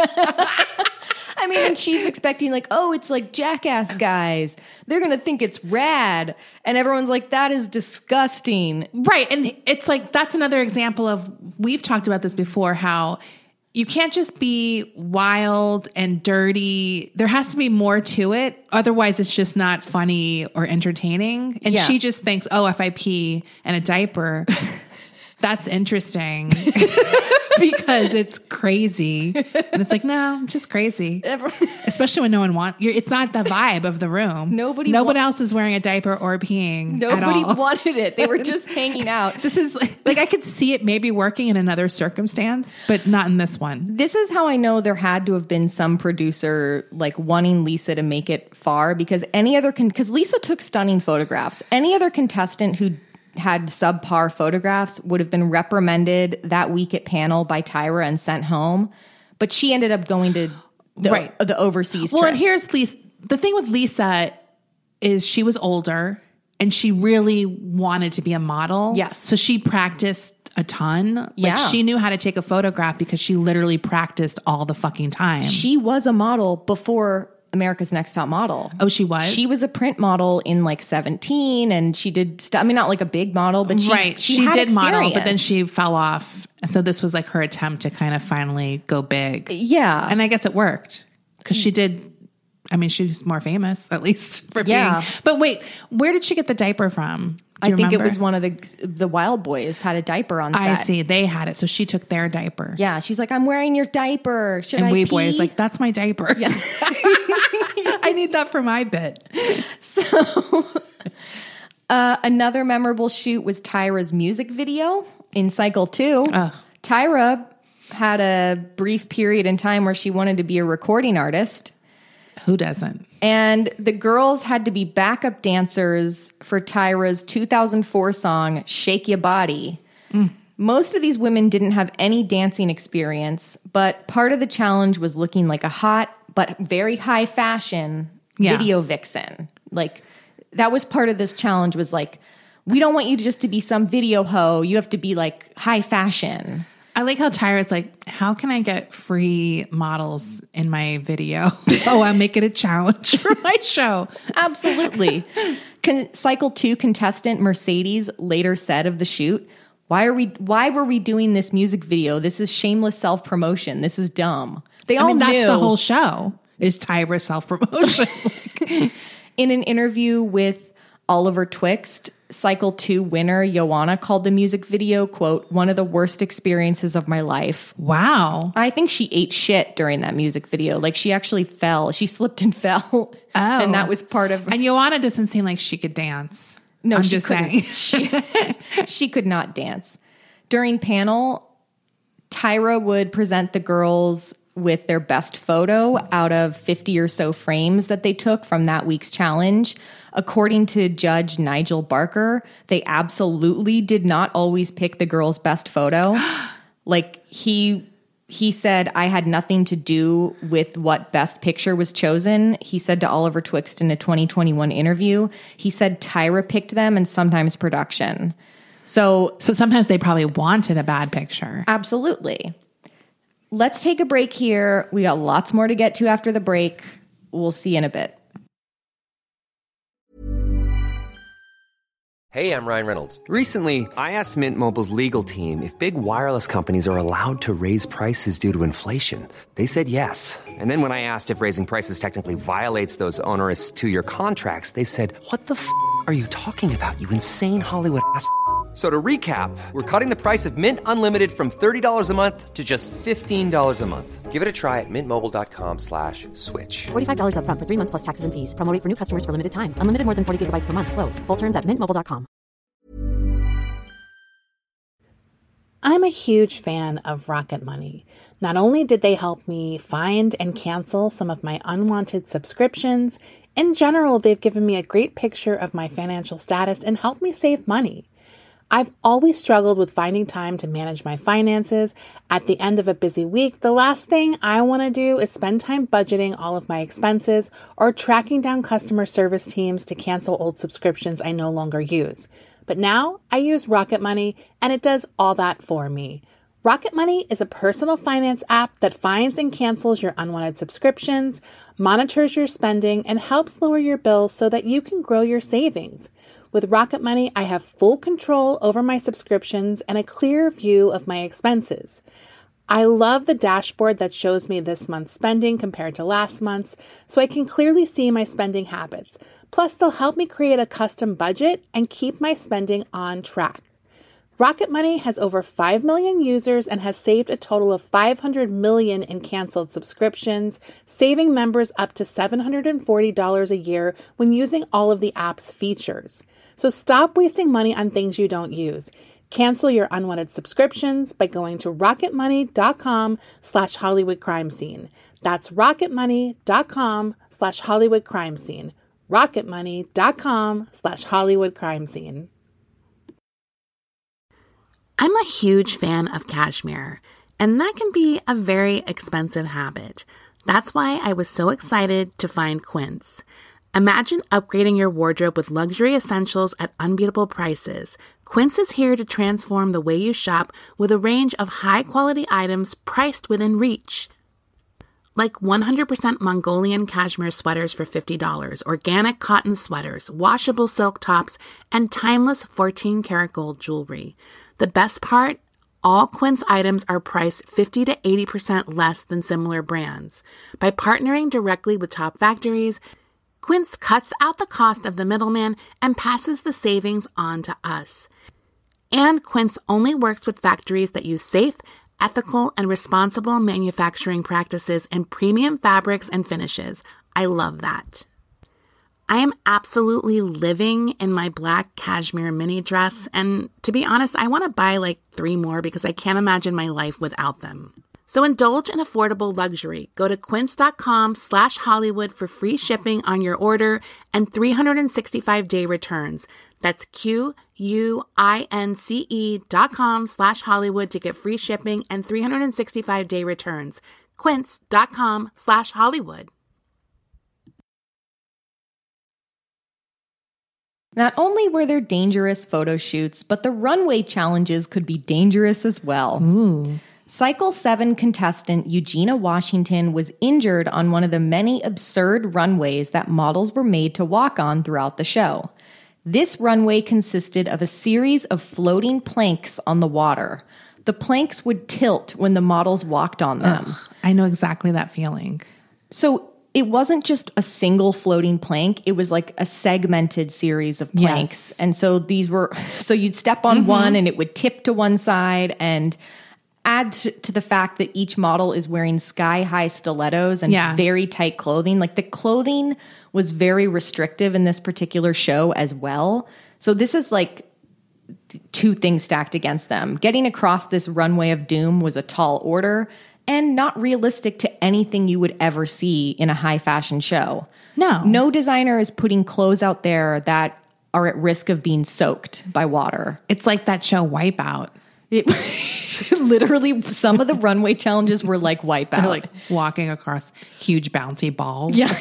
I mean, and she's expecting like, oh, it's like Jackass guys. They're going to think it's rad. And everyone's like, that is disgusting. Right. And it's like, that's another example of, we've talked about this before, how you can't just be wild and dirty. There has to be more to it. Otherwise, it's just not funny or entertaining. And yeah. she just thinks, oh, if I pee in a diaper, that's interesting. Because it's crazy. And it's like, no, I'm just crazy. Especially when no one wants, it's not the vibe of the room. Nobody No wa- one else is wearing a diaper or peeing. Nobody at all. wanted it. They were just hanging out. This is like, like, I could see it maybe working in another circumstance, but not in this one. This is how I know there had to have been some producer like wanting Lisa to make it far, because any other, con- because Lisa took stunning photographs. Any other contestant who had subpar photographs would have been reprimanded that week at panel by Tyra and sent home. But she ended up going to the, right. the overseas well, trip. And here's Lisa. The thing with Lisa is she was older and she really wanted to be a model. Yes. So she practiced a ton. Like yeah. she knew how to take a photograph because she literally practiced all the fucking time. She was a model before America's Next Top Model. Oh, she was? She was a print model in like seventeen, and she did stuff. I mean, not like a big model, but she, right. she, she had did experience. model, but then she fell off. So this was like her attempt to kind of finally go big. Yeah. And I guess it worked because she did. I mean, she's more famous, at least for yeah. being. But wait, where did she get the diaper from? I think remember? it was one of the the Wild Boys had a diaper on set. I see. They had it. So she took their diaper. Yeah. She's like, I'm wearing your diaper. Should and I Wee pee? Boy is like, that's my diaper. Yeah. I need that for my bit. So uh, another memorable shoot was Tyra's music video in cycle two. Ugh. Tyra had a brief period in time where she wanted to be a recording artist. Who doesn't? And the girls had to be backup dancers for Tyra's two thousand four song, Shake Your Body. Mm. Most of these women didn't have any dancing experience, but part of the challenge was looking like a hot but very high fashion yeah. video vixen. Like, that was part of this challenge, was like, we don't want you to just to be some video hoe. You have to be like high fashion. I like how Tyra's like, how can I get free models in my video? Oh, I'll make it a challenge for my show. Absolutely. Con- cycle two contestant Mercedes later said of the shoot, why are we, why were we doing this music video? This is shameless self-promotion. This is dumb. They all I mean, that's knew. the whole show is Tyra self-promotion. Like, in an interview with Oliver Twixt, cycle two winner Joanna called the music video, quote, one of the worst experiences of my life. Wow. I think she ate shit during that music video. Like, she actually fell. She slipped and fell. Oh. And that was part of... And Joanna doesn't seem like she could dance. No, I'm she just couldn't. saying. she, she could not dance. During panel, Tyra would present the girls with their best photo out of fifty or so frames that they took from that week's challenge. According to Judge Nigel Barker, they absolutely did not always pick the girl's best photo. Like he he said, I had nothing to do with what best picture was chosen. He said to Oliver Twixt in a twenty twenty-one interview, he said Tyra picked them and sometimes production. So, so sometimes they probably wanted a bad picture. Absolutely. Let's take a break here. We got lots more to get to after the break. We'll see you in a bit. Hey, I'm Ryan Reynolds. Recently, I asked Mint Mobile's legal team if big wireless companies are allowed to raise prices due to inflation. They said yes. And then when I asked if raising prices technically violates those onerous two-year contracts, they said, what the f*** are you talking about, you insane Hollywood ass f- So to recap, we're cutting the price of Mint Unlimited from thirty dollars a month to just fifteen dollars a month. Give it a try at mintmobile.com slash switch. forty-five dollars up front for three months plus taxes and fees. Promo rate for new customers for limited time. Unlimited more than forty gigabytes per month. Slows full terms at mint mobile dot com. I'm a huge fan of Rocket Money. Not only did they help me find and cancel some of my unwanted subscriptions, in general, they've given me a great picture of my financial status and helped me save money. I've always struggled with finding time to manage my finances. At the end of a busy week, the last thing I want to do is spend time budgeting all of my expenses or tracking down customer service teams to cancel old subscriptions I no longer use. But now I use Rocket Money, and it does all that for me. Rocket Money is a personal finance app that finds and cancels your unwanted subscriptions, monitors your spending, and helps lower your bills so that you can grow your savings. With Rocket Money, I have full control over my subscriptions and a clear view of my expenses. I love the dashboard that shows me this month's spending compared to last month's, so I can clearly see my spending habits. Plus, they'll help me create a custom budget and keep my spending on track. Rocket Money has over five million users and has saved a total of five hundred million dollars in canceled subscriptions, saving members up to seven hundred forty dollars a year when using all of the app's features. So stop wasting money on things you don't use. Cancel your unwanted subscriptions by going to rocketmoney.com slash Hollywood crime scene. That's rocketmoney.com slash Hollywood crime scene. rocketmoney.com slash Hollywood crime scene. I'm a huge fan of cashmere, and that can be a very expensive habit. That's why I was so excited to find Quince. Imagine upgrading your wardrobe with luxury essentials at unbeatable prices. Quince is here to transform the way you shop with a range of high-quality items priced within reach. Like one hundred percent Mongolian cashmere sweaters for fifty dollars, organic cotton sweaters, washable silk tops, and timeless fourteen karat gold jewelry. The best part? All Quince items are priced fifty to eighty percent less than similar brands. By partnering directly with top factories, Quince cuts out the cost of the middleman and passes the savings on to us. And Quince only works with factories that use safe, ethical, and responsible manufacturing practices and premium fabrics and finishes. I love that. I am absolutely living in my black cashmere mini dress, and to be honest, I want to buy like three more because I can't imagine my life without them. So indulge in affordable luxury. Go to quince.com slash Hollywood for free shipping on your order and three hundred sixty-five day returns. That's Q-U-I-N-C-E dot com slash Hollywood to get free shipping and three hundred sixty-five day returns. Quince.com slash Hollywood. Not only were there dangerous photo shoots, but the runway challenges could be dangerous as well. Ooh. Cycle seven contestant Eugenia Washington was injured on one of the many absurd runways that models were made to walk on throughout the show. This runway consisted of a series of floating planks on the water. The planks would tilt when the models walked on them. Ugh, I know exactly that feeling. So it wasn't just a single floating plank. It was like a segmented series of planks. Yes. And so these were, so you'd step on mm-hmm. one and it would tip to one side, and add to, to the fact that each model is wearing sky-high stilettos and yeah. very tight clothing. Like the clothing was very restrictive in this particular show as well. So this is like two things stacked against them. Getting across this runway of doom was a tall order and not realistic to anything you would ever see in a high fashion show. No. No designer is putting clothes out there that are at risk of being soaked by water. It's like that show Wipeout. It, literally, some of the runway challenges were like Wipeout. They're like walking across huge bouncy balls. Yeah.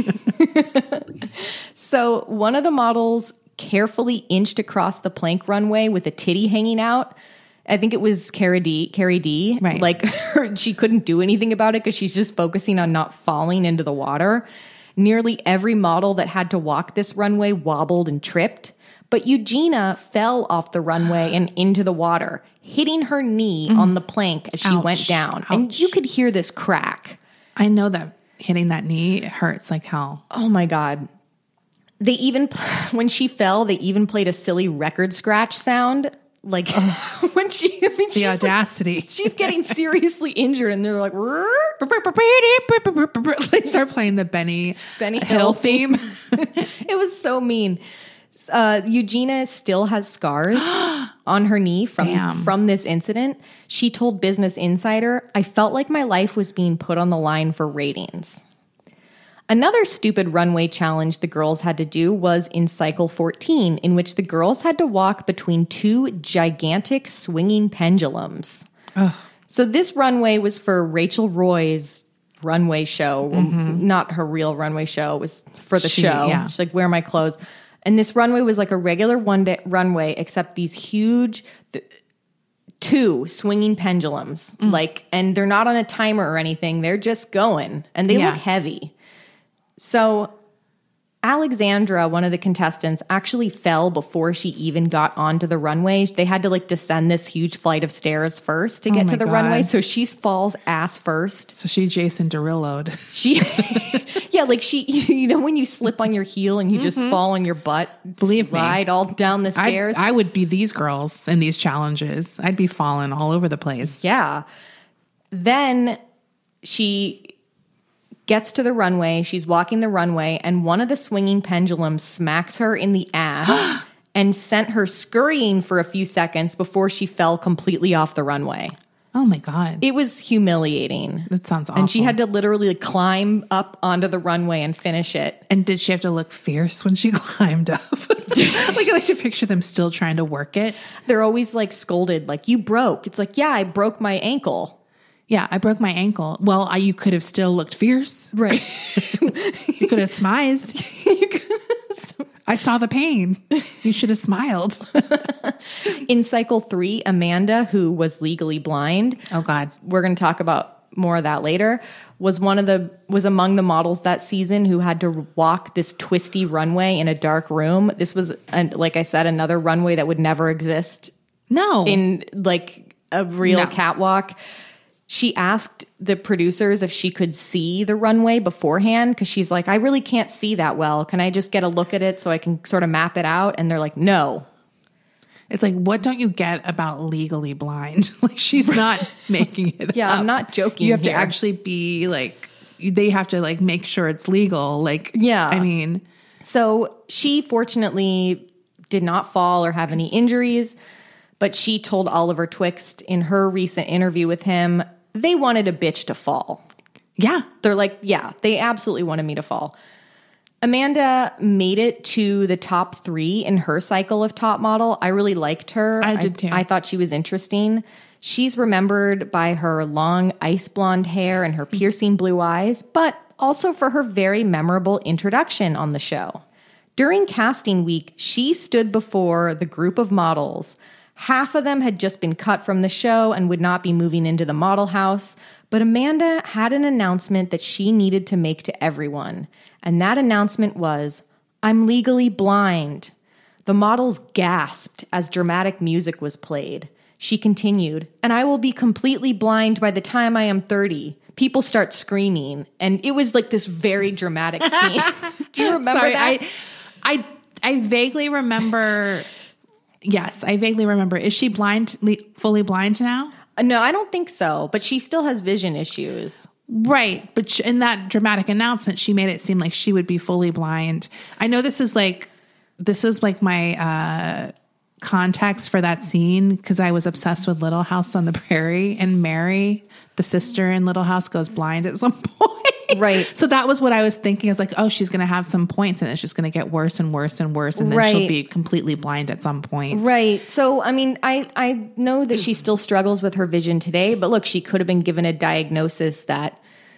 So one of the models carefully inched across the plank runway with a titty hanging out. I think it was Cara D, Carrie D. Right. Like her, she couldn't do anything about it because she's just focusing on not falling into the water. Nearly every model that had to walk this runway wobbled and tripped. But Eugenia fell off the runway and into the water, hitting her knee mm. on the plank as she Ouch. went down. Ouch. And you could hear this crack. I know that hitting that knee hurts like hell. Oh my God. They even, when she fell, they even played a silly record scratch sound. Like when she, I mean, the she's audacity. Like, she's getting seriously injured and they're like, they start playing the Benny, Benny Hill, Hill theme. It was so mean. Uh, Eugenia still has scars on her knee from, Damn. from this incident. She told Business Insider, I felt like my life was being put on the line for ratings. Another stupid runway challenge the girls had to do was in Cycle fourteen, in which the girls had to walk between two gigantic swinging pendulums. Ugh. So this runway was for Rachel Roy's runway show, mm-hmm. not her real runway show. It was for the she, show. Yeah. She's like, where are my clothes? And this runway was like a regular one day runway, except these huge th- two swinging pendulums. Mm. Like, and they're not on a timer or anything. They're just going, and they yeah. look heavy. So Alexandra, one of the contestants, actually fell before she even got onto the runway. They had to like descend this huge flight of stairs first to get oh to the God. runway. So she falls ass first. So she Jason Derulo'd. She, yeah, like she, you know, when you slip on your heel and you mm-hmm. just fall on your butt, believe slide me, all down the stairs. I, I would be these girls in these challenges. I'd be falling all over the place. Yeah. Then she gets to the runway, she's walking the runway, and one of the swinging pendulums smacks her in the ass and sent her scurrying for a few seconds before she fell completely off the runway. Oh my God. It was humiliating. That sounds awful. And she had to literally like, climb up onto the runway and finish it. And did she have to look fierce when she climbed up? Like, I like to picture them still trying to work it. They're always like scolded, like, you broke. It's like, yeah, I broke my ankle. Yeah, I broke my ankle. Well, I, you could have still looked fierce. Right. You could have smized. You could have... I saw the pain. You should have smiled. In Cycle three, Amanda, who was legally blind. Oh, God. We're going to talk about more of that later. Was one of the was among the models that season who had to walk this twisty runway in a dark room. This was, like I said, another runway that would never exist. No. In like a real no. catwalk. She asked the producers if she could see the runway beforehand because she's like, I really can't see that well. Can I just get a look at it so I can sort of map it out? And they're like, no. It's like, what don't you get about legally blind? Like, she's not making it yeah, up. I'm not joking. You have here. to actually be like, they have to like make sure it's legal. Like, yeah. I mean. So she fortunately did not fall or have any injuries, but she told Oliver Twixt in her recent interview with him, they wanted a bitch to fall. Yeah. They're like, yeah, they absolutely wanted me to fall. Amanda made it to the top three in her cycle of top model. I really liked her. I did too. I, I thought she was interesting. She's remembered by her long ice blonde hair and her piercing blue eyes, but also for her very memorable introduction on the show. During casting week, she stood before the group of models. Half of them had just been cut from the show and would not be moving into the model house, but Amanda had an announcement that she needed to make to everyone. And that announcement was, I'm legally blind. The models gasped as dramatic music was played. She continued, and I will be completely blind by the time I am thirty. People start screaming, and it was like this very dramatic scene. Do you remember Sorry, that? I, I, I vaguely remember... Yes, I vaguely remember. Is she blind, fully blind now? No, I don't think so, but she still has vision issues. Right, but in that dramatic announcement, she made it seem like she would be fully blind. I know this is like this is like my uh, context for that scene because I was obsessed with Little House on the Prairie, and Mary, the sister in Little House, goes blind at some point. Right. So that was what I was thinking. I was like, oh, she's going to have some points and it's just going to get worse and worse and worse. And then Right. she'll be completely blind at some point. Right. So, I mean, I, I know that she still struggles with her vision today, but look, she could have been given a diagnosis that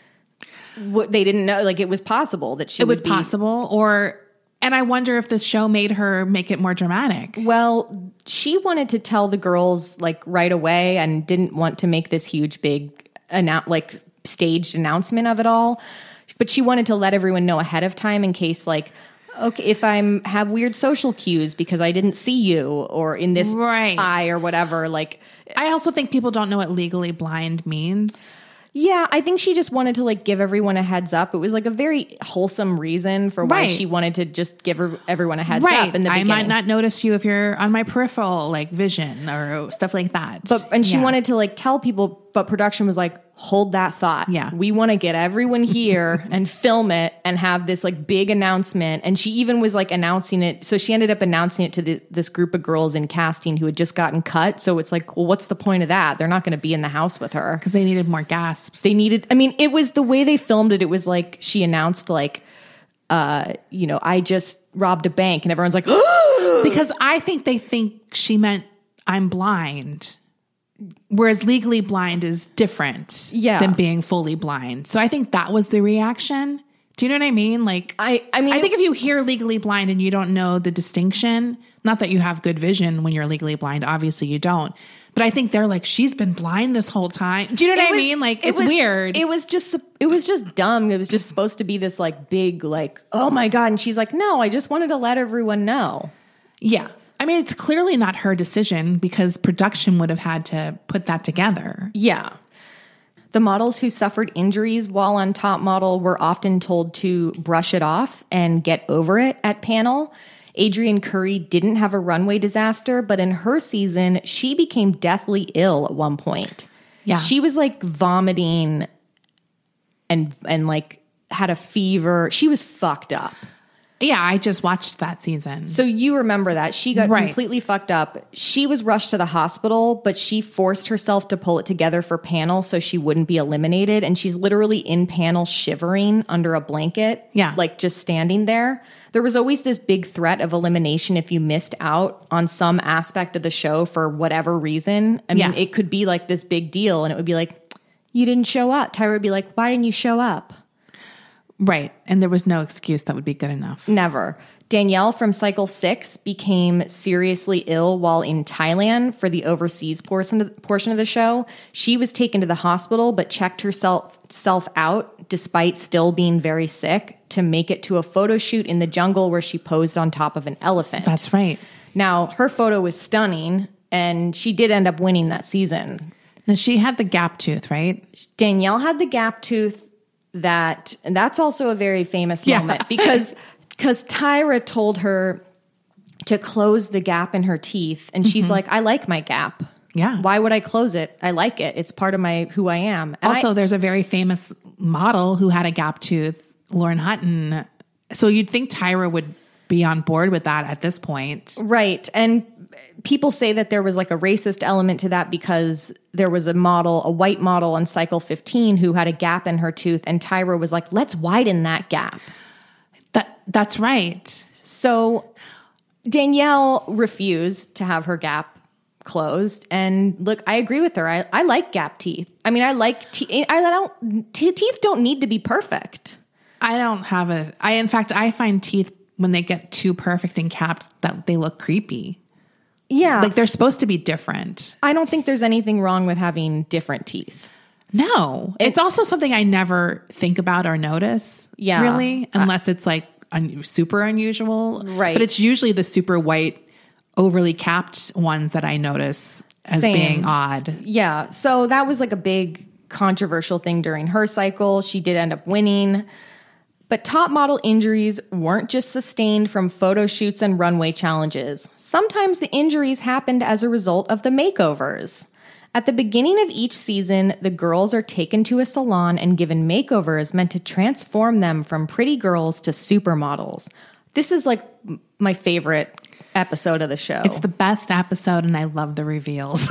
w- they didn't know, like it was possible that she It was would be- possible. Or, and I wonder if this show made her make it more dramatic. Well, she wanted to tell the girls like right away and didn't want to make this huge, big, annou- like staged announcement of it all. But she wanted to let everyone know ahead of time in case like, okay, if I'm have weird social cues because I didn't see you or in this Right. eye or whatever, like, I also think people don't know what legally blind means. yeah, I think she just wanted to like give everyone a heads up. It was like a very wholesome reason for why Right. she wanted to just give her, everyone a heads Right. up in the I beginning. might not notice you if you're on my peripheral like vision or stuff like that. But and she Yeah. wanted to like tell people, but production was like, hold that thought. Yeah. We want to get everyone here and film it and have this like big announcement. And she even was like announcing it. So she ended up announcing it to the, this group of girls in casting who had just gotten cut. So it's like, well, what's the point of that? They're not going to be in the house with her. because they needed more gasps. They needed, I mean, it was the way they filmed it. It was like she announced like, uh, you know, I just robbed a bank and everyone's like, Because I think they think she meant I'm blind. Whereas legally blind is different Yeah. than being fully blind. So I think that was the reaction. Do you know what I mean? Like, I, I mean, I it- think if you hear legally blind and you don't know the distinction, not that you have good vision when you're legally blind, obviously you don't. But I think they're like, she's been blind this whole time. Do you know what It I was- mean? Like, it it's was- weird. It was just, it was just dumb. It was just supposed to be this like big, like, oh my God. And she's like, no, I just wanted to let everyone know. yeah. I mean, it's clearly not her decision because production would have had to put that together. Yeah. The models who suffered injuries while on Top Model were often told to brush it off and get over it at panel. Adrienne Curry didn't have a runway disaster, but in her season, she became deathly ill at one point. Yeah. She was like vomiting and and like had a fever. She was fucked up. Yeah, I just watched that season. So you remember that. She got Right. completely fucked up. She was rushed to the hospital, but she forced herself to pull it together for panel so she wouldn't be eliminated. And she's literally in panel shivering under a blanket. Yeah. Like just standing there. There was always this big threat of elimination if you missed out on some aspect of the show for whatever reason. I mean, Yeah. it could be like this big deal and it would be like, you didn't show up. Tyra would be like, why didn't you show up? Right. And there was no excuse that would be good enough. Never. Danielle from Cycle six became seriously ill while in Thailand for the overseas portion of, portion of the show. She was taken to the hospital but checked herself self out despite still being very sick to make it to a photo shoot in the jungle where she posed on top of an elephant. That's right. Now, her photo was stunning and she did end up winning that season. Now, she had the gap tooth, right? Danielle had the gap tooth that, and that's also a very famous Yeah. moment because because Tyra told her to close the gap in her teeth, and she's like, "I like my gap. Yeah. Why would I close it? I like it. It's part of my who I am." And Also, I, there's a very famous model who had a gap tooth, Lauren Hutton. So you'd think Tyra would be on board with that at this point. right, and people say that there was like a racist element to that because there was a model, a white model on Cycle fifteen who had a gap in her tooth, and Tyra was like, "Let's widen that gap." That That's right. So Danielle refused to have her gap closed. And look, I agree with her. I, I like gap teeth. I mean, I like teeth. I don't, te- teeth don't need to be perfect. I don't have a, I, in fact, I find teeth when they get too perfect and capped that they look creepy. Yeah. Like they're supposed to be different. I don't think there's anything wrong with having different teeth. No, it's also something I never think about or notice. Yeah. Really, unless it's like un- super unusual. Right. But it's usually the super white, overly capped ones that I notice as Same. being odd. Yeah. So that was like a big controversial thing during her cycle. She did end up winning. But top model injuries weren't just sustained from photo shoots and runway challenges. Sometimes the injuries happened as a result of the makeovers. At the beginning of each season, the girls are taken to a salon and given makeovers meant to transform them from pretty girls to supermodels. This is like my favorite episode of the show. It's the best episode, and I love the reveals.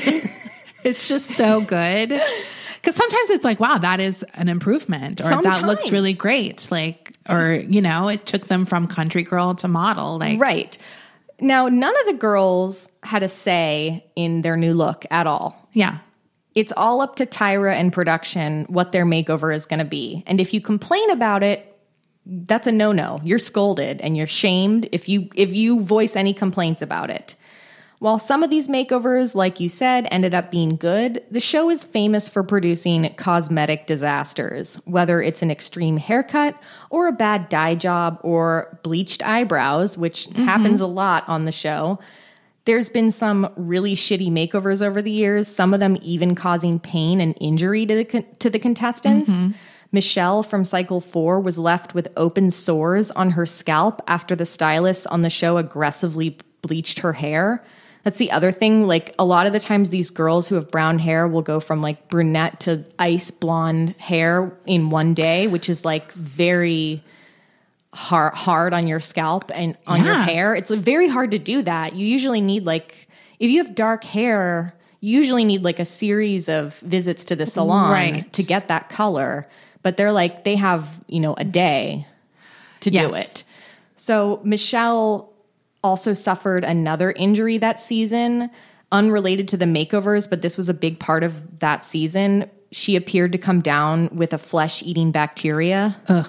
It's just so good. Because sometimes it's like, wow, that is an improvement, or Sometimes. that looks really great. Like, or, you know, it took them from country girl to model. Like, Right. Now, none of the girls had a say in their new look at all. yeah. It's all up to Tyra and production what their makeover is going to be. And if you complain about it, that's a no-no. You're scolded and you're shamed if you if you voice any complaints about it. While some of these makeovers, like you said, ended up being good, the show is famous for producing cosmetic disasters, whether it's an extreme haircut or a bad dye job or bleached eyebrows, which mm-hmm. happens a lot on the show. There's been some really shitty makeovers over the years, some of them even causing pain and injury to the con- to the contestants. Mm-hmm. Michelle from Cycle four was left with open sores on her scalp after the stylists on the show aggressively bleached her hair. That's the other thing. Like, a lot of the times these girls who have brown hair will go from like brunette to ice blonde hair in one day, which is like very hard, hard on your scalp and on yeah. your hair. It's very hard to do that. You usually need like, if you have dark hair, you usually need like a series of visits to the salon right. to get that color. But they're like, they have, you know, a day to yes. do it. So Michelle also suffered another injury that season, unrelated to the makeovers, but this was a big part of that season. She appeared to come down with a flesh-eating bacteria. Ugh.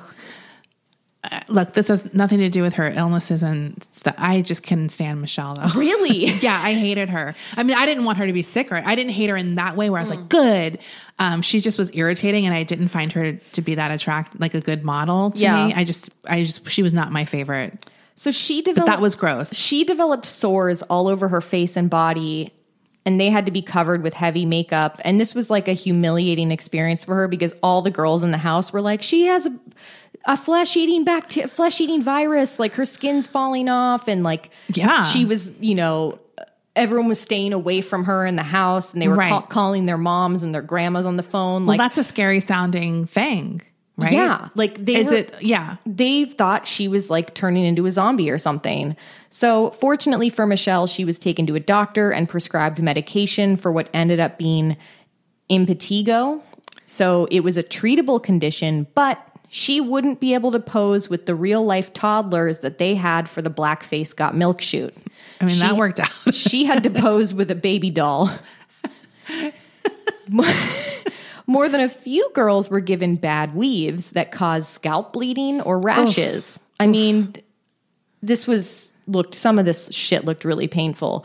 Uh, look, this has nothing to do with her illnesses and stuff. I just couldn't stand Michelle, though. Really? Yeah, I hated her. I mean, I didn't want her to be sick, or I didn't hate her in that way where I was mm. like, good. Um, she just was irritating, and I didn't find her to be that attract, like a good model to yeah. me. I just, I just, she was not my favorite. So she developed. But that was gross. She developed sores all over her face and body, and they had to be covered with heavy makeup. And this was like a humiliating experience for her because all the girls in the house were like, she has a, a flesh-eating bacteria, flesh-eating virus. Like, her skin's falling off, and like, yeah, she was, you know, everyone was staying away from her in the house, and they were right. ca- calling their moms and their grandmas on the phone. Well, like, that's a scary sounding thing, right? Yeah, like they is were, it? Yeah, they thought she was like turning into a zombie or something. So fortunately for Michelle, she was taken to a doctor and prescribed medication for what ended up being impetigo. So it was a treatable condition, but she wouldn't be able to pose with the real life toddlers that they had for the Blackface Got Milk shoot. I mean, she, that worked out. She had to pose with a baby doll. More than a few girls were given bad weaves that caused scalp bleeding or rashes. Oof. I mean, this was looked, some of this shit looked really painful.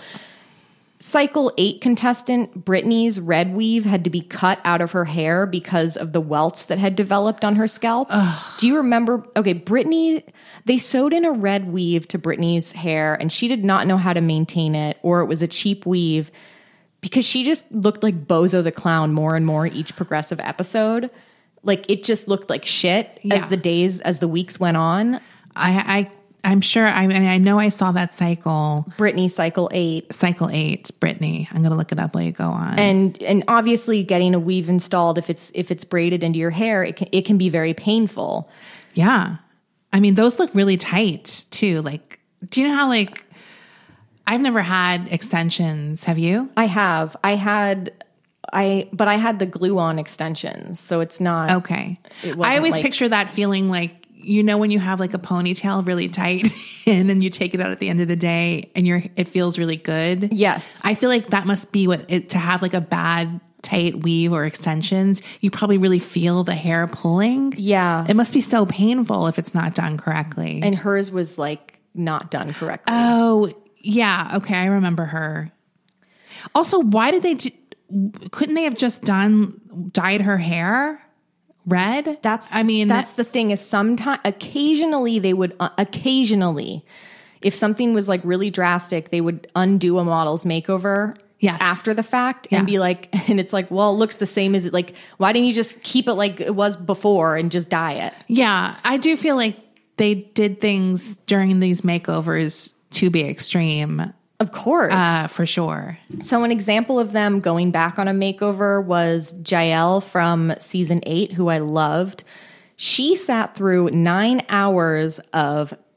Cycle eight contestant Brittany's red weave had to be cut out of her hair because of the welts that had developed on her scalp. Ugh. Do you remember? Okay, Brittany, they sewed in a red weave to Brittany's hair, and she did not know how to maintain it, or it was a cheap weave, because she just looked like Bozo the Clown more and more each progressive episode. Like, it just looked like shit yeah. as the days, as the weeks went on. I, I I'm sure. I mean, I know I saw that cycle. Brittany cycle eight. Cycle eight, Brittany. I'm gonna look it up while you go on. And and obviously, getting a weave installed, if it's if it's braided into your hair, it can it can be very painful. Yeah, I mean, those look really tight too. Like, do you know how like I've never had extensions? Have you? I have. I had. I but I had the glue on extensions, so it's not okay. It I always like, picture that feeling like, you know, when you have like a ponytail really tight and then you take it out at the end of the day and you're, it feels really good. Yes. I feel like that must be what it, to have like a bad tight weave or extensions, you probably really feel the hair pulling. Yeah. It must be so painful if it's not done correctly. And hers was like not done correctly. Oh, yeah. Okay. I remember her. Also, why did they, do, couldn't they have just done, dyed her hair red? That's, I mean, that's the thing is sometimes, occasionally they would, uh, occasionally, if something was like really drastic, they would undo a model's makeover yes. after the fact and yeah. be like, and it's like, well, it looks the same as it. Like, why didn't you just keep it like it was before and just dye it? Yeah. I do feel like they did things during these makeovers to be extreme. Of course. Uh, for sure. So an example of them going back on a makeover was Jael from season eight, who I loved. She sat through nine hours of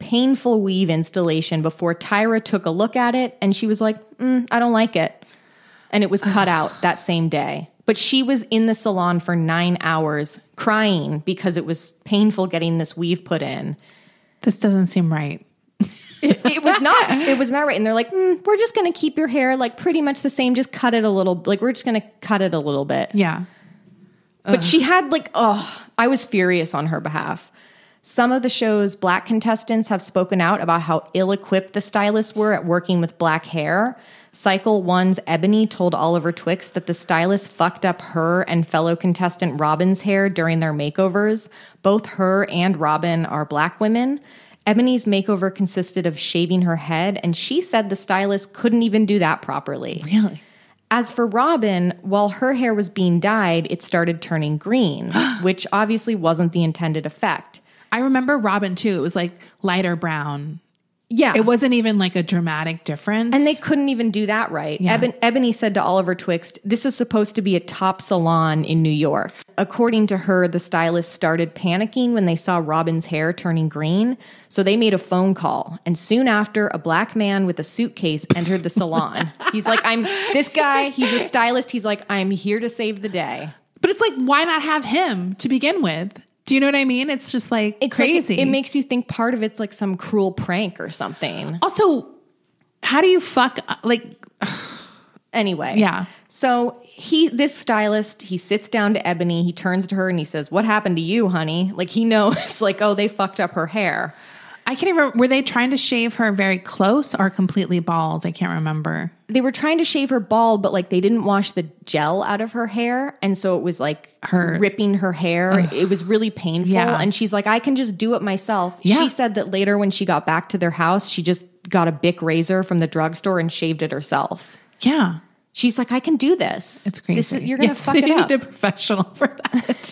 painful weave installation before Tyra took a look at it and she was like, mm, I don't like it. And it was cut out that same day. But she was in the salon for nine hours crying because it was painful getting this weave put in. This doesn't seem right. it, it was not. It was not right. And they're like, mm, we're just going to keep your hair like pretty much the same. Just cut it a little. Like we're just going to cut it a little bit. Yeah. But Ugh. she had like, oh, I was furious on her behalf. Some of the show's black contestants have spoken out about how ill-equipped the stylists were at working with black hair. Cycle One's Ebony told Oliver Twix that the stylist fucked up her and fellow contestant Robin's hair during their makeovers. Both her and Robin are black women. Ebony's makeover consisted of shaving her head, and she said the stylist couldn't even do that properly. Really? As for Robin, while her hair was being dyed, it started turning green, which obviously wasn't the intended effect. I remember Robin too. It was like lighter brown. Yeah. It wasn't even like a dramatic difference. And they couldn't even do that right. Yeah. Eben- Ebony said to Oliver Twixt, this is supposed to be a top salon in New York. According to her, the stylist started panicking when they saw Robin's hair turning green. So they made a phone call. And soon after, a black man with a suitcase entered the salon. He's like, I'm this guy. He's a stylist. He's like, I'm here to save the day. But it's like, why not have him to begin with? Do you know what I mean? It's just like it's crazy. Like it, it makes you think part of it's like some cruel prank or something. Also, how do you fuck like anyway? Yeah. So he, this stylist, he sits down to Ebony. He turns to her and he says, "What happened to you, honey?" Like he knows, like, oh, they fucked up her hair. I can't even. Were they trying to shave her very close or completely bald? I can't remember. They were trying to shave her bald, but like they didn't wash the gel out of her hair, and so it was like her ripping her hair. Ugh. It was really painful, yeah. And she's like, "I can just do it myself." Yeah. She said that later when she got back to their house, she just got a Bic razor from the drugstore and shaved it herself. Yeah. She's like, I can do this. It's crazy. This is, you're going to yeah, fuck it up. You need a professional for that.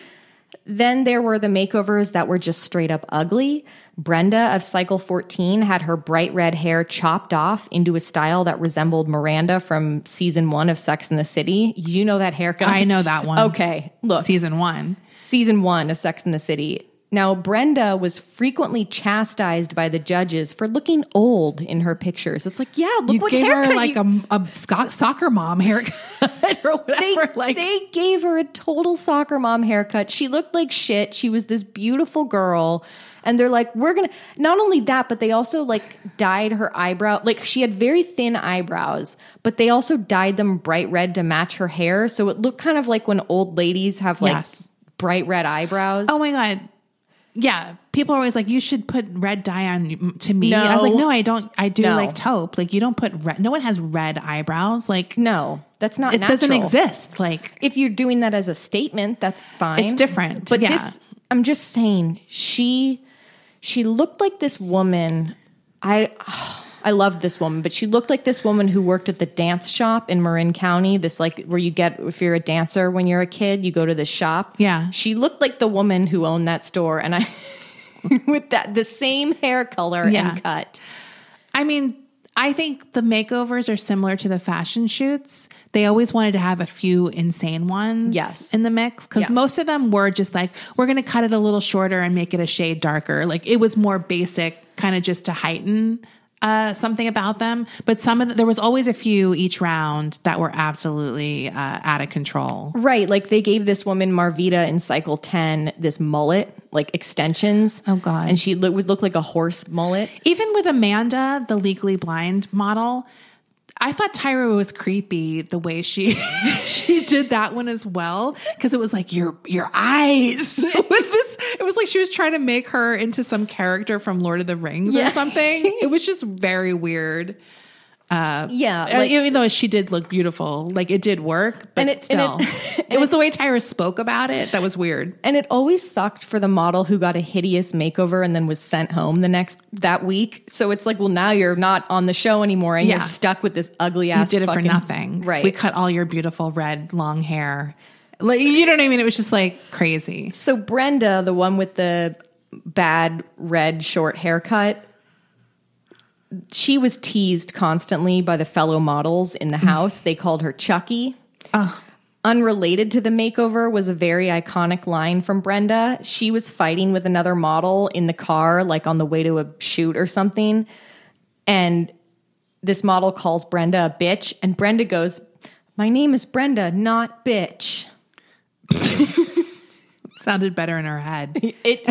Then there were the makeovers that were just straight up ugly. Brenda of Cycle fourteen had her bright red hair chopped off into a style that resembled Miranda from season one of Sex and the City. You know that haircut? I know that one. Okay, look. Season one. Season one of Sex and the City. Now, Brenda was frequently chastised by the judges for looking old in her pictures. It's like, yeah, look you what gave haircut her like you- a, a sc- soccer mom haircut or whatever. They, like they gave her a total soccer mom haircut. She looked like shit. She was this beautiful girl. And they're like, we're going to, not only that, but they also like dyed her eyebrow. Like she had very thin eyebrows, but they also dyed them bright red to match her hair. So it looked kind of like when old ladies have like yes. bright red eyebrows. Oh my God. Yeah. People are always like, you should put red dye on to me. No. I was like, no, I don't. I do No. like taupe. Like you don't put red. No one has red eyebrows. Like No, that's not it natural. doesn't exist. Like If you're doing that as a statement, that's fine. it's different. But yeah. this, I'm just saying, she she looked like this woman. I oh, I loved this woman, but she looked like this woman who worked at the dance shop in Marin County. This like where you get, if you're a dancer when you're a kid, you go to this shop. Yeah. She looked like the woman who owned that store, and I with that the same hair color Yeah. and cut. I mean, I think the makeovers are similar to the fashion shoots. They always wanted to have a few insane ones Yes. in the mix because Yeah. most of them were just like, we're going to cut it a little shorter and make it a shade darker. Like it was more basic, kind of just to heighten uh, something about them. But some of the, there was always a few each round that were absolutely uh, out of control. Right, like they gave this woman Marvita in Cycle ten this mullet, like extensions. Oh, God. And she lo- would look like a horse mullet. Even with Amanda, the Legally Blind model, I thought Tyra was creepy the way she she did that one as well, because it was like your your eyes with this. It was like she was trying to make her into some character from Lord of the Rings Yeah. or something. It was just very weird. Uh, Yeah, uh, like- even though she did look beautiful, like it did work, but And it- still, and it, it- was the way Tyra spoke about it that was weird. And it always sucked for the model who got a hideous makeover and then was sent home the next that week. So it's like, well, now you're not on the show anymore, and Yeah. you're stuck with this ugly You ass. did it fucking, for nothing, right? We cut all your beautiful red long hair. Like, you know what I mean? It was just like crazy. So Brenda, the one with the bad red short haircut, she was teased constantly by the fellow models in the house. They called her Chucky. Oh. Unrelated to the makeover was a very iconic line from Brenda. She was fighting with another model in the car, like on the way to a shoot or something. And this model calls Brenda a bitch. And Brenda goes, "My name is Brenda, not bitch." Sounded better in her head. It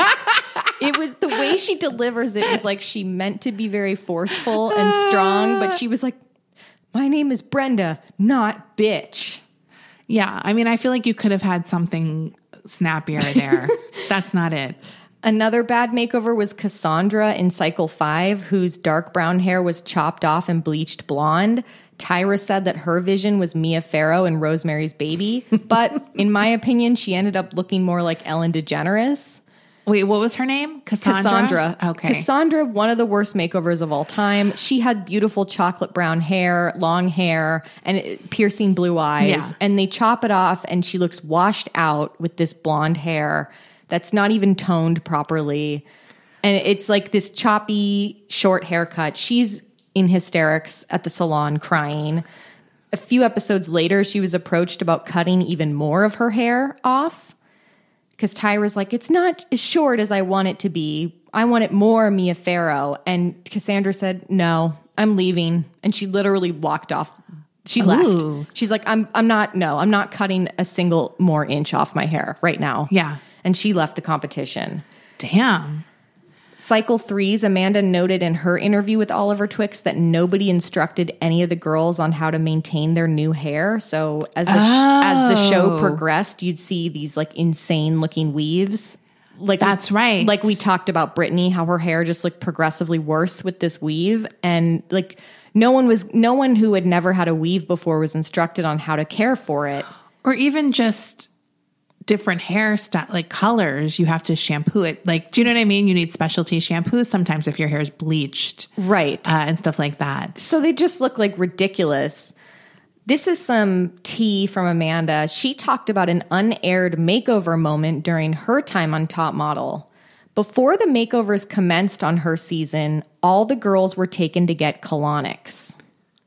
it was the way she delivers it was like she meant to be very forceful and strong, but she was like, "My name is Brenda, not bitch." Yeah. I mean, I feel like you could have had something snappier there. That's not it. Another bad makeover was Cassandra in Cycle five, whose dark brown hair was chopped off and bleached blonde. Tyra said that her vision was Mia Farrow in Rosemary's Baby, but in my opinion, she ended up looking more like Ellen DeGeneres. Wait, what was her name? Cassandra? Cassandra. Okay. Cassandra, one of the worst makeovers of all time. She had beautiful chocolate brown hair, long hair, and piercing blue eyes. Yeah. And they chop it off, and she looks washed out with this blonde hair that's not even toned properly. And it's like this choppy, short haircut. She's in hysterics at the salon crying. A few episodes later, she was approached about cutting even more of her hair off. Because Tyra's like, "It's not as short as I want it to be. I want it more Mia Farrow." And Cassandra said, "No, I'm leaving." And she literally walked off. She Ooh. left. She's like, I'm I'm not, no, I'm not cutting a single more inch off my hair right now. Yeah. And she left the competition. Damn. Cycle three's Amanda noted in her interview with Oliver Twix that nobody instructed any of the girls on how to maintain their new hair. So as the, sh- as the show Oh. progressed, you'd see these like insane looking weaves. Like That's right. Like we talked about Brittany, how her hair just looked progressively worse with this weave. And like no one was, no one who had never had a weave before was instructed on how to care for it. Or even just different hairstyle, like colors, you have to shampoo it. Like, do you know what I mean? You need specialty shampoos sometimes if your hair is bleached. Right. Uh, and stuff like that. So they just look like ridiculous. This is some tea from Amanda. She talked about an unaired makeover moment during her time on Top Model. Before the makeovers commenced on her season, all the girls were taken to get colonics.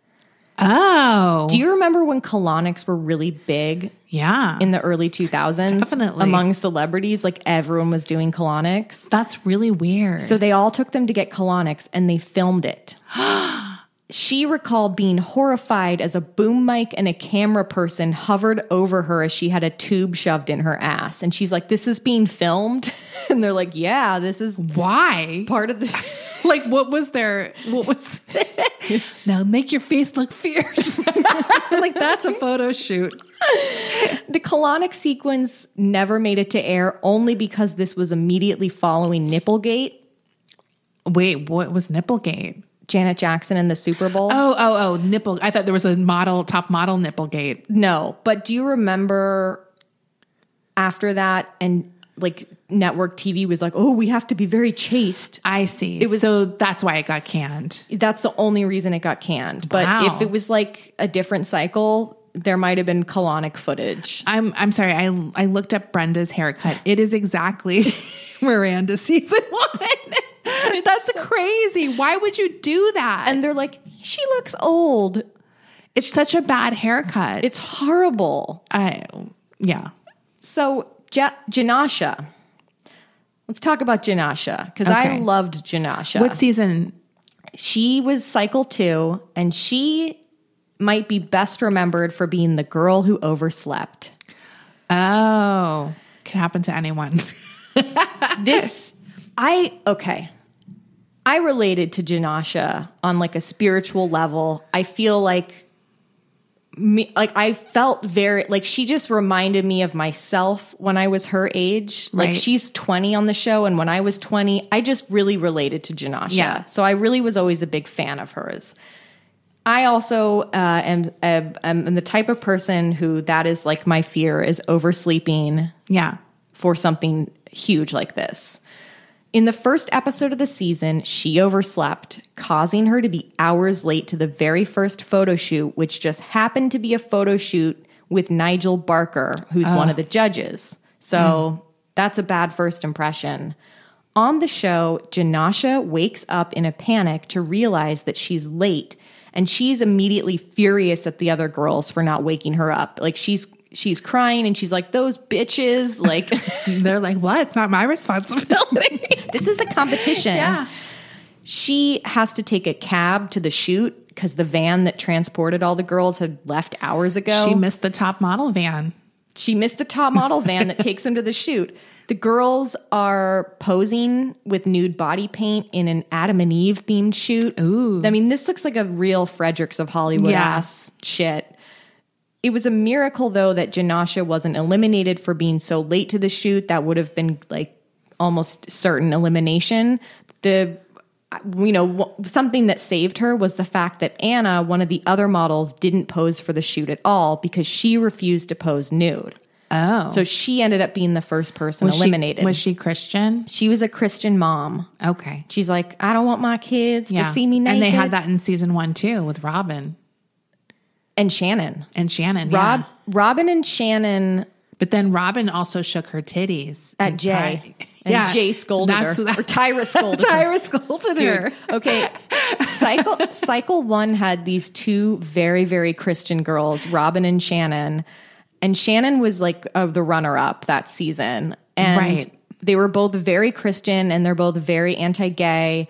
Oh. Do you remember when colonics were really big Yeah. in the early two thousands? Definitely. Among celebrities, like everyone was doing colonics. That's really weird. So they all took them to get colonics and they filmed it. She recalled being horrified as a boom mic and a camera person hovered over her as she had a tube shoved in her ass. And she's like, "This is being filmed?" And they're like, "Yeah, this is Why? part of the..." Like, what was their, what was, now make your face look fierce. Like, that's a photo shoot. The colonic sequence never made it to air only because this was immediately following Nipplegate. Wait, what was Nipplegate? Janet Jackson in the Super Bowl. Oh, oh, oh, nipple. I thought there was a model, top model Nipplegate. No, but do you remember after that and like network T V was like, "Oh, we have to be very chaste." I see. It was- so that's why it got canned. That's the only reason it got canned. But Wow. if it was like a different cycle, there might have been colonic footage. I'm I'm sorry. I I looked up Brenda's haircut. It is exactly Miranda season one. That's crazy. Why would you do that? And they're like, "She looks old." it's such a bad haircut. It's horrible. I yeah. So, Ja- Janasha. Let's talk about Janasha because I Okay. loved Janasha. What season? She was cycle two, and she might be best remembered for being the girl who overslept. Oh, can happen to anyone. This, I, okay. I related to Janasha on like a spiritual level. I feel like me, like I felt very, like she just reminded me of myself when I was her age. Like Right. she's twenty on the show, and when I was twenty, I just really related to Janasha. Yeah. So I really was always a big fan of hers. I also uh, am, am, am the type of person who that is like my fear is oversleeping Yeah. for something huge like this. In the first episode of the season, she overslept, causing her to be hours late to the very first photo shoot, which just happened to be a photo shoot with Nigel Barker, who's one of the judges. So that's a bad first impression. On the show, Janasha wakes up in a panic to realize that she's late, and she's immediately furious at the other girls for not waking her up. Like she's she's crying and she's like, those bitches, like, they're like, what? It's not my responsibility. This is a competition. Yeah. She has to take a cab to the shoot because the van that transported all the girls had left hours ago. She missed the top model van. She missed the top model van that takes them to the shoot. The girls are posing with nude body paint in an Adam and Eve themed shoot. Ooh. I mean, this looks like a real Fredericks of Hollywood Yeah. ass shit. It was a miracle, though, that Janasha wasn't eliminated for being so late to the shoot. That would have been like almost certain elimination. The, you know, something that saved her was the fact that Anna, one of the other models, didn't pose for the shoot at all because she refused to pose nude. Oh. So she ended up being the first person was eliminated. She, was she Christian? She was a Christian mom. Okay. She's like, I don't want my kids Yeah. to see me naked. And they had that in season one too with Robin And Shannon. and Shannon. Rob, yeah. Robin and Shannon But then Robin also shook her titties at and Jay. cried. And Jay scolded That's- her. that's- Or Tyra scolded her. Tyra scolded her. Dude, okay. Cycle Cycle one had these two very, very Christian girls, Robin and Shannon. And Shannon was like uh, the runner-up that season. And Right. they were both very Christian and they're both very anti-gay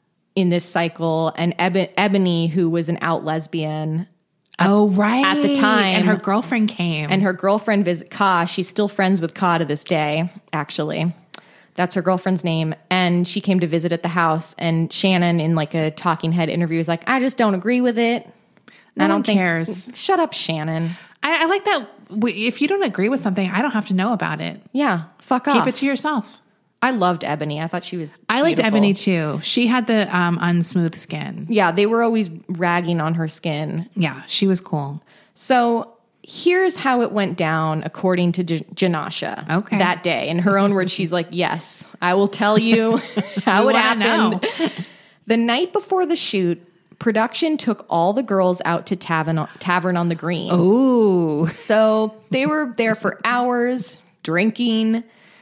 in this cycle. And Eb- Ebony, who was an out lesbian, Oh, right. at the time. And her girlfriend came. and her girlfriend visit Ka. She's still friends with Ka to this day, actually. That's her girlfriend's name. And she came to visit at the house. And Shannon, in like a talking head interview, was like, I just don't agree with it. no I don't one think- cares. Shut up, Shannon. I, I like that. w- If you don't agree with something, I don't have to know about it. Yeah, fuck Keep off. it to yourself. I loved Ebony. I thought she was I liked beautiful. Ebony too. She had the um, unsmooth skin. Yeah, they were always ragging on her skin. Yeah, she was cool. So here's how it went down according to J- Janasha Okay. that day. In her own words, she's like, yes, I will tell you how We it wanna happened. know. The night before the shoot, production took all the girls out to Tavern, Tavern on the Green. Ooh. So they were there for hours drinking.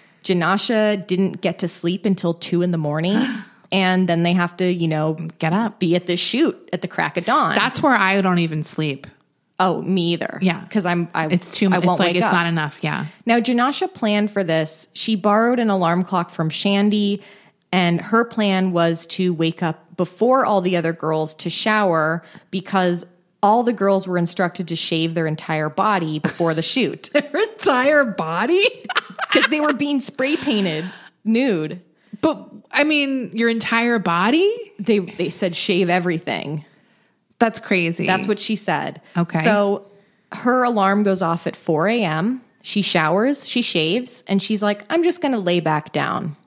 Janasha didn't get to sleep until two in the morning. And then they have to, you know, Get up. be at the shoot at the crack of dawn. That's where I don't even sleep. oh, me either. Yeah. Because I'm, I, It's too I much. won't It's like wake it's up. not enough. Yeah. Now, Janasha planned for this. She borrowed an alarm clock from Shandy, and her plan was to wake up before all the other girls to shower because all the girls were instructed to shave their entire body before the shoot Her entire body? because they were being spray painted nude. But I mean, your entire body? They they said shave everything. That's crazy. That's what she said. Okay. So her alarm goes off at four a.m. She showers, she shaves, and she's like, I'm just going to lay back down.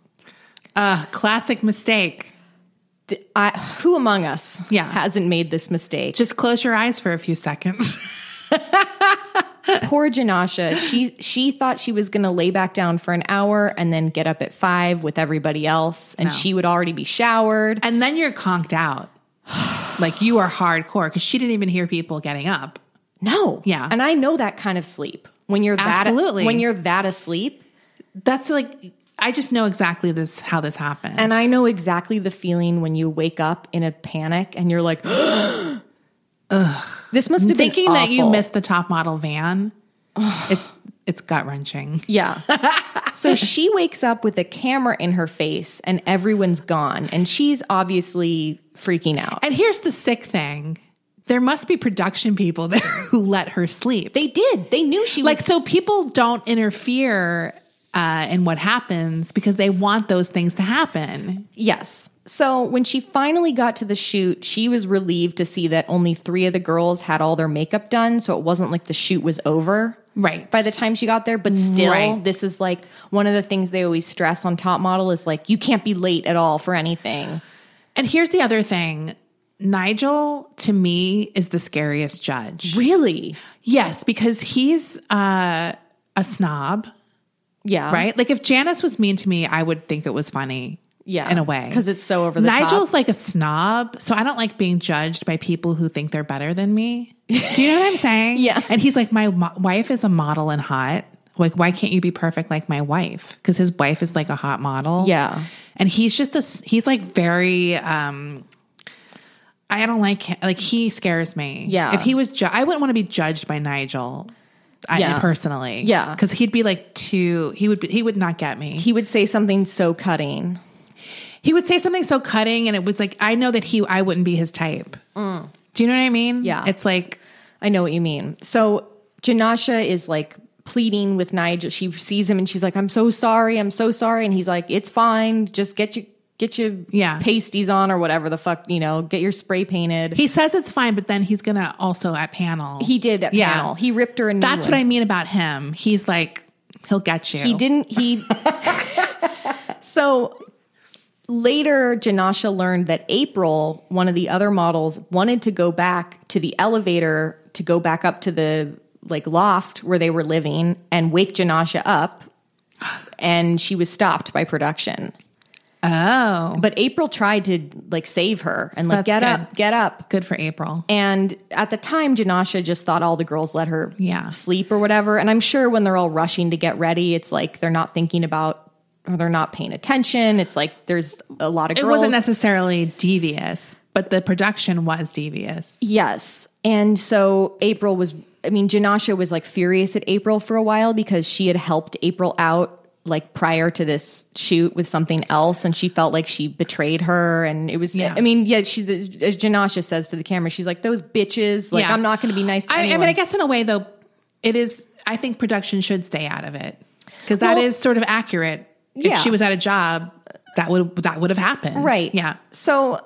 uh classic mistake. Th- I, who among us Yeah. hasn't made this mistake? Just close your eyes for a few seconds. Poor Janasha. She she thought she was going to lay back down for an hour and then get up at five with everybody else, and No. she would already be showered. And then you're conked out. Like you are hardcore because she didn't even hear people getting up. No, Yeah. and I know that kind of sleep when you're that Absolutely. when you're that asleep, That's like, I just know exactly this how this happened. and I know exactly the feeling when you wake up in a panic and you're like, Ugh. This must have thinking been that you awful. missed the top model van. it's it's gut wrenching. Yeah. So she wakes up with a camera in her face and everyone's gone. And she's obviously freaking out. And here's the sick thing. There must be production people there who let her sleep. They did. They knew she was Like, so people don't interfere uh, in what happens because they want those things to happen. Yes. So when she finally got to the shoot, she was relieved to see that only three of the girls had all their makeup done. So it wasn't like the shoot was over. Right. By the time she got there, but still, Right. this is like one of the things they always stress on Top Model is like, you can't be late at all for anything. And here's the other thing. Nigel, to me, is the scariest judge. Really? Yes, because he's uh, a snob, Yeah. right? Like if Janice was mean to me, I would think it was funny. Yeah. In a way. Because it's so over the Nigel's top. like a snob, so I don't like being judged by people who think they're better than me. Do you know what I'm saying? Yeah. And he's like, my mo- wife is a model and hot. Like, why can't you be perfect like my wife? Because his wife is like a hot model. Yeah. And he's just a, s- he's like very, um, I don't like, him. Like he scares me. Yeah. If he was, ju- I wouldn't want to be judged by Nigel. I, Yeah. personally. Yeah. Because he'd be like too, he would, be, he would not get me. He would say something so cutting. He would say something so cutting, and it was like, I know that he, I wouldn't be his type. Mm. Do you know what I mean? Yeah. It's like, I know what you mean. So Janasha is like pleading with Nigel. She sees him and she's like, I'm so sorry. I'm so sorry. And he's like, it's fine. Just get you, get your Yeah. pasties on or whatever the fuck, you know, get your spray painted. he says it's fine, but then he's going to also at panel. He did at Yeah. panel. He ripped her a new That's one. what I mean about him. He's like, he'll get you. He didn't, he, so later Janasha learned that April, one of the other models, wanted to go back to the elevator to go back up to the like loft where they were living and wake Janasha up. And she was stopped by production. Oh. But April tried to like save her and So like, that's get good. up, get up. Good for April. And at the time, Janasha just thought all the girls let her Yeah. sleep or whatever. And I'm sure when they're all rushing to get ready, it's like they're not thinking about or they're not paying attention. It's like there's a lot of It girls. wasn't necessarily devious, but the production was devious. Yes. And so April was, I mean, Janasha was like furious at April for a while because she had helped April out like prior to this shoot with something else. And she felt like she betrayed her. And it was, Yeah. I mean, yeah, she, the, as Janasha says to the camera, she's like, those bitches, like, Yeah. I'm not going to be nice to I, I anyone. mean, I guess in a way, though, it is, I think production should stay out of it because that Well, is sort of accurate. yeah. If she was at a job, that would that would have happened. Right. Yeah. So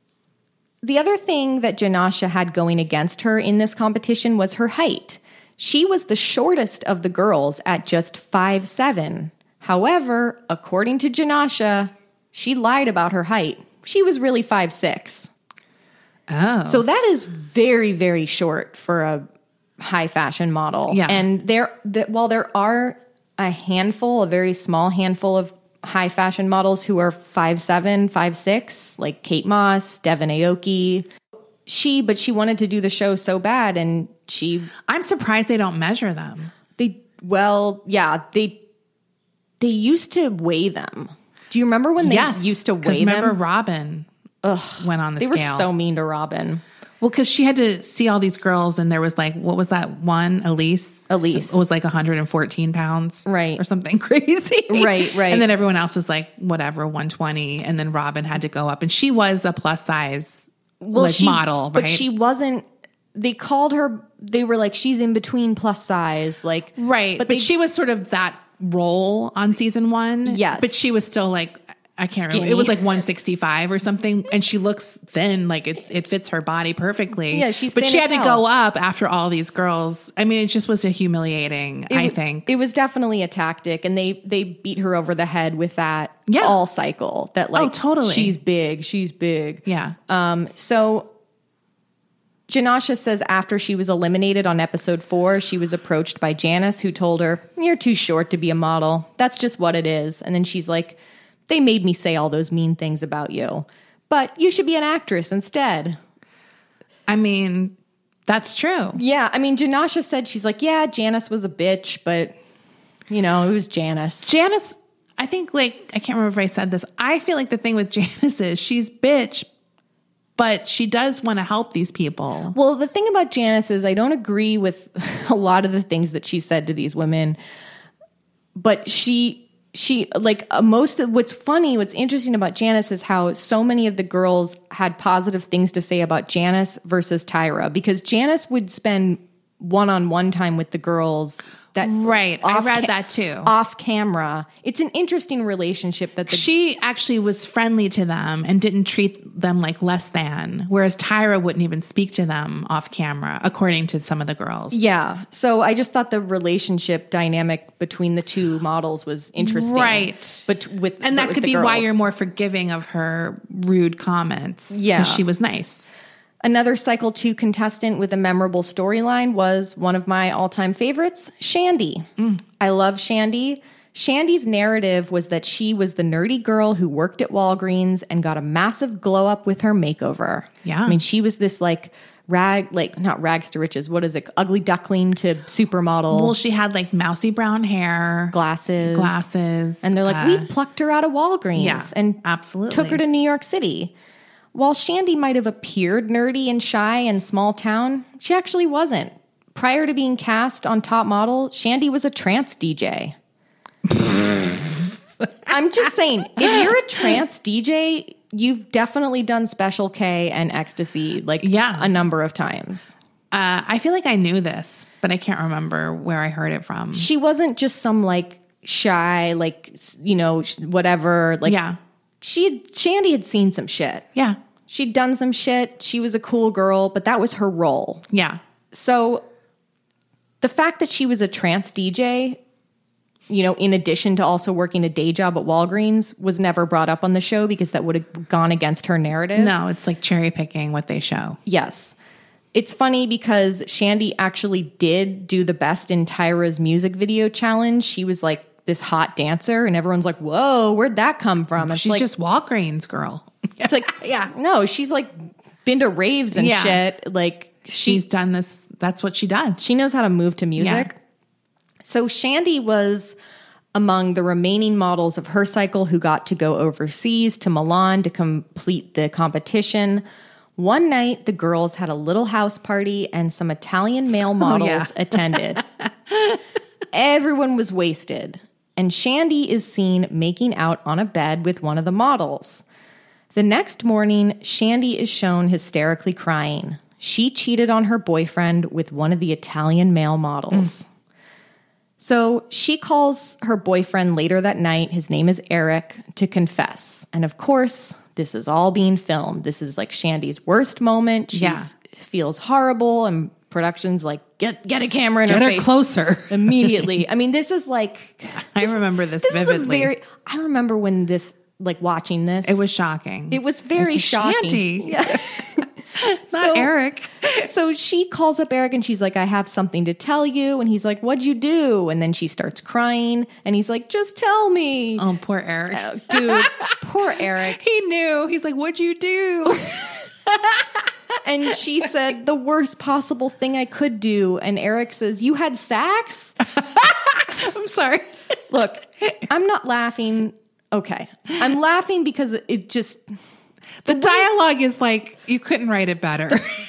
the other thing that Janasha had going against her in this competition was her height. She was the shortest of the girls at just five seven. However, according to Janasha, she lied about her height. She was really five six. Oh. So that is very, very short for a high fashion model. Yeah. And there, the, while there are a handful, a very small handful of high fashion models who are five seven, five six, like Kate Moss, Devin Aoki, she, but she wanted to do the show so bad, and she, I'm surprised they don't measure them. they, well, yeah, they, they used to weigh them. Do you remember when they Yes. used to 'cause weigh remember them? Robin went on the They scale. were so mean to Robin. Well, because she had to see all these girls, and there was like, what was that one? Elise. Elise. It was like one hundred fourteen pounds, Right. or something crazy. Right, right. And then everyone else is like whatever, one twenty, and then Robin had to go up, and she was a plus size like she- model, right? But she wasn't. They called her. They were like, she's in between plus size, like right, But, but, they, she was sort of that role on season one. Yes. but she was still like. I can't remember. Skinny. It was like one sixty-five or something, and she looks thin, like it it fits her body perfectly. Yeah, she's but thin she as had to hell. go up after all these girls. I mean, it just was a humiliating. it I wa- think it was definitely a tactic, and they they beat her over the head with that Yeah. all cycle. That like, Oh, totally. she's big, she's big. yeah. Um. So Janasha says after she was eliminated on episode four, she was approached by Janice, who told her, "You're too short to be a model. That's just what it is." And then she's like, "They made me say all those mean things about you, but you should be an actress instead." I mean, that's true. Yeah, I mean, Janasha said, she's like, "Yeah, Janice was a bitch, but you know, it was Janice." Janice, I think, like, I can't remember if I said this. I feel like the thing with Janice is she's bitch, but she does want to help these people. Well, the thing about Janice is I don't agree with a lot of the things that she said to these women, but she, she like uh, most of what's funny, what's interesting about Janice is how so many of the girls had positive things to say about Janice versus Tyra, because Janice would spend one-on-one time with the girls. That Right. I off read ca- that too. Off camera. It's an interesting relationship that the She actually was friendly to them and didn't treat them like less than, whereas Tyra wouldn't even speak to them off camera, according to some of the girls. Yeah. So I just thought the relationship dynamic between the two models was interesting. Right. But with And but that with could the be why girls. you're more forgiving of her rude comments. Yeah. Because she was nice. Another Cycle two contestant with a memorable storyline was one of my all-time favorites, Shandy. Mm. I love Shandy. Shandy's narrative was that she was the nerdy girl who worked at Walgreens and got a massive glow up with her makeover. Yeah. I mean, she was this like rag, like not rags to riches. What is it? Ugly duckling to supermodel. Well, she had like mousy brown hair, glasses. glasses. And they're like, uh, we plucked her out of Walgreens yeah, and absolutely. took her to New York City. While Shandy might have appeared nerdy and shy in small town, she actually wasn't. prior to being cast on Top Model, Shandy was a trance D J. I'm just saying, if you're a trance D J, you've definitely done Special K and Ecstasy like Yeah. a number of times. Uh, I feel like I knew this, but I can't remember where I heard it from. She wasn't just some like shy, like, you know, sh- whatever. Like, Yeah. she had, Shandy had seen some shit. Yeah. She'd done some shit. She was a cool girl, but that was her role. Yeah. So the fact that she was a trance D J, you know, in addition to also working a day job at Walgreens, was never brought up on the show because that would have gone against her narrative. No, it's like cherry picking what they show. Yes. It's funny because Shandy actually did do the best in Tyra's music video challenge. She was like this hot dancer and everyone's like, whoa, where'd that come from? It's She's like, just Walgreens girl. it's like, yeah, no, she's like been to raves and Yeah. shit. Like She's she, done this. That's what she does. she knows how to move to music. Yeah. So Shandy was among the remaining models of her cycle who got to go overseas to Milan to complete the competition. One night, the girls had a little house party and some Italian male models yeah. attended. Everyone was wasted, and Shandy is seen making out on a bed with one of the models. The next morning, Shandy is shown hysterically crying. She cheated on her boyfriend with one of the Italian male models. Mm. So she calls her boyfriend later that night, his name is Eric, to confess. And of course, this is all being filmed. This is like Shandy's worst moment. She Yeah. feels horrible, and production's like, get get a camera in Get her her face closer. immediately. I mean, this is like... I remember this, This vividly. is a very... I remember when this, like watching this. It was shocking. It was very like, shocking. Shandy. Yeah. Not So- Eric. So she calls up Eric and she's like, I have something to tell you. And he's like, what'd you do? And then she starts crying and he's like, just tell me. Oh, poor Eric. Oh, dude, poor Eric. He knew. He's like, what'd you do? And she said, the worst possible thing I could do. And Eric says, you had sex? I'm sorry. Look, I'm not laughing. Okay. I'm laughing because it just... The dialogue is like, you couldn't write it better.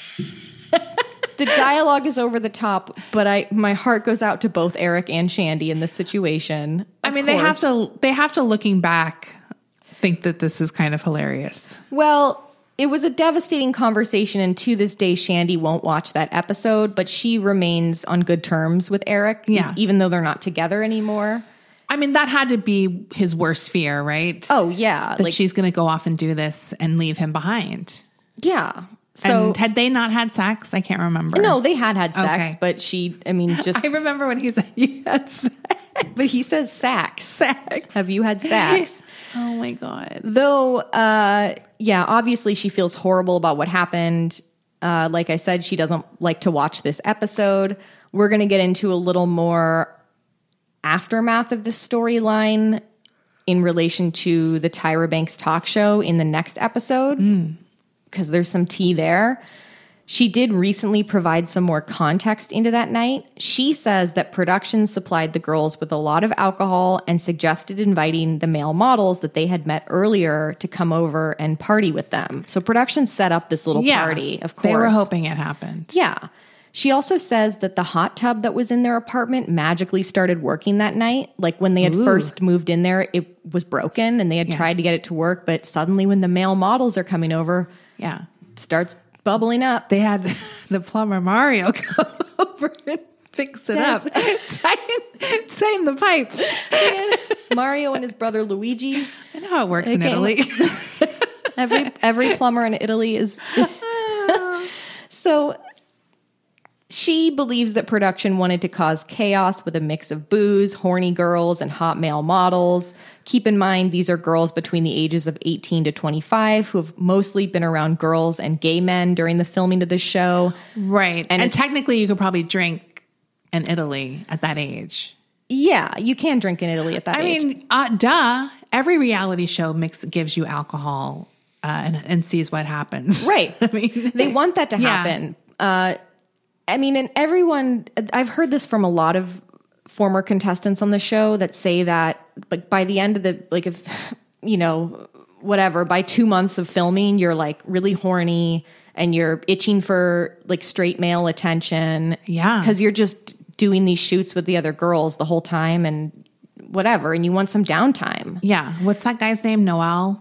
The dialogue is over the top, but I my heart goes out to both Eric and Shandy in this situation. I Of mean, they have course. to, they have to, looking back, think that this is kind of hilarious. Well, it was a devastating conversation, and to this day, Shandy won't watch that episode, but she remains on good terms with Eric, Yeah. even though they're not together anymore. I mean, that had to be his worst fear, right? Oh, yeah. That like, she's going to go off and do this and leave him behind. yeah. So, and had they not had sex? I can't remember. no, they had had sex, Okay. but she, I mean, just, I remember when he said, you had sex. but he says sax. Sex. Have you had sex? Oh my God. Though, uh, yeah, obviously she feels horrible about what happened. Uh, like I said, she doesn't like to watch this episode. We're going to get into a little more aftermath of the storyline in relation to the Tyra Banks talk show in the next episode, because there's some tea there. She did recently provide some more context into that night. She says that production supplied the girls with a lot of alcohol and suggested inviting the male models that they had met earlier to come over and party with them. So production set up this little Yeah. party, of course. They were hoping it happened. Yeah. She also says that the hot tub that was in their apartment magically started working that night. Like when they had Ooh. first moved in there, it was broken and they had Yeah. tried to get it to work. But suddenly when the male models are coming over, Yeah. it starts bubbling up. They had the plumber Mario come over and fix it up. tighten, tighten the pipes. Mario and his brother Luigi. I know how it works in Okay. Italy. Every every plumber in Italy is so. She believes that production wanted to cause chaos with a mix of booze, horny girls, and hot male models. Keep in mind, these are girls between the ages of eighteen to twenty-five who have mostly been around girls and gay men during the filming of the show. Right. And And, it's- technically, you could probably drink in Italy at that age. Yeah, you can drink in Italy at that I age. mean, uh, duh. Every reality show mix gives you alcohol uh, and, and sees what happens. Right. I mean, They want that to Yeah. happen. Uh, I mean, and everyone, I've heard this from a lot of former contestants on the show that say that, like, by the end of the, like, if, you know, whatever, by two months of filming, you're like really horny and you're itching for like straight male attention. Yeah. Because you're just doing these shoots with the other girls the whole time and whatever, and you want some downtime. Yeah. What's that guy's name? Noel?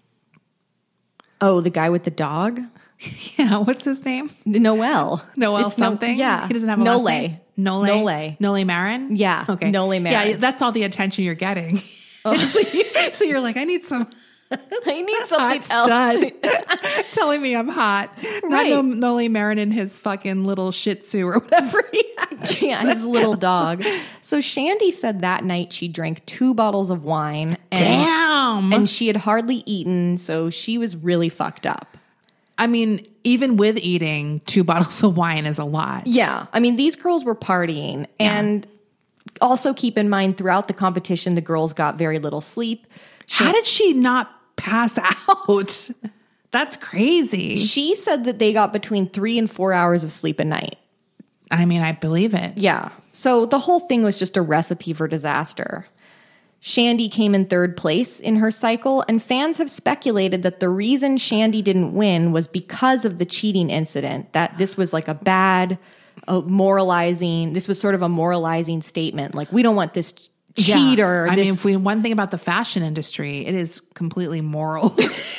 Oh, the guy with the dog? Yeah. What's his name? Noel. Noel It's no- something? yeah. He doesn't have a Nole. last name? Nole. Nole. Nole Marin? Yeah. Okay. Nole Yeah. Marin. That's all the attention you're getting. Oh. so, you, so you're like, I need some... I need something hot else. stud telling me I'm hot. Right. Not no, Nole Marin and his fucking little Shih Tzu or whatever he has. Yeah, his little dog. So Shandy said that night she drank two bottles of wine. And, Damn. And she had hardly eaten, so she was really fucked up. I mean, even with eating, two bottles of wine is a lot. Yeah. I mean, these girls were partying. And also keep in mind, throughout the competition, the girls got very little sleep. How did she not pass out? That's crazy. She said that they got between three and four hours of sleep a night. I mean, I believe it. Yeah. So the whole thing was just a recipe for disaster. Shandy came in third place in her cycle, and fans have speculated that the reason Shandy didn't win was because of the cheating incident, that this was like a bad, uh, moralizing, this was sort of a moralizing statement. Like, we don't want this cheater. Yeah. I this, mean, if we one thing about the fashion industry, it is completely moral.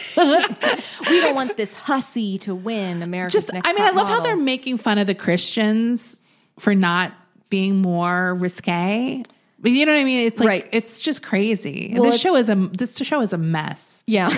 we don't want this hussy to win America's Just, Next I mean, I Top love how Model. they're making fun of the Christians for not being more risque. But you know what I mean? It's like, Right. it's just crazy. Well, this it's- show is a this show is a mess. Yeah.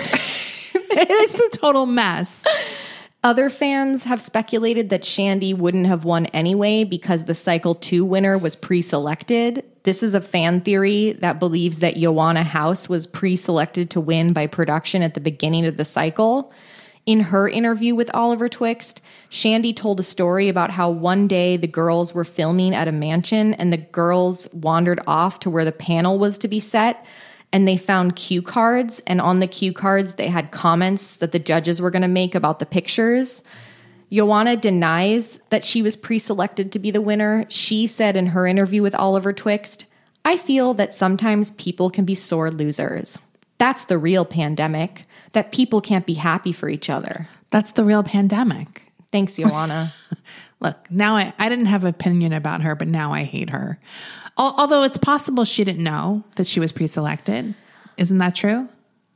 It's a total mess. Other fans have speculated that Shandy wouldn't have won anyway because the Cycle two winner was pre-selected. This is a fan theory that believes that Joanna House was pre-selected to win by production at the beginning of the cycle. In her interview with Oliver Twixt, Shandy told a story about how one day the girls were filming at a mansion and the girls wandered off to where the panel was to be set, and they found cue cards, and on the cue cards they had comments that the judges were going to make about the pictures. Joanna denies that she was pre-selected to be the winner. She said in her interview with Oliver Twixt, "I feel that sometimes people can be sore losers. That's the real pandemic, that people can't be happy for each other." That's the real pandemic. Thanks, Joanna. Look, now I, I didn't have an opinion about her, but now I hate her. Al- although it's possible she didn't know that she was pre-selected. Isn't that true?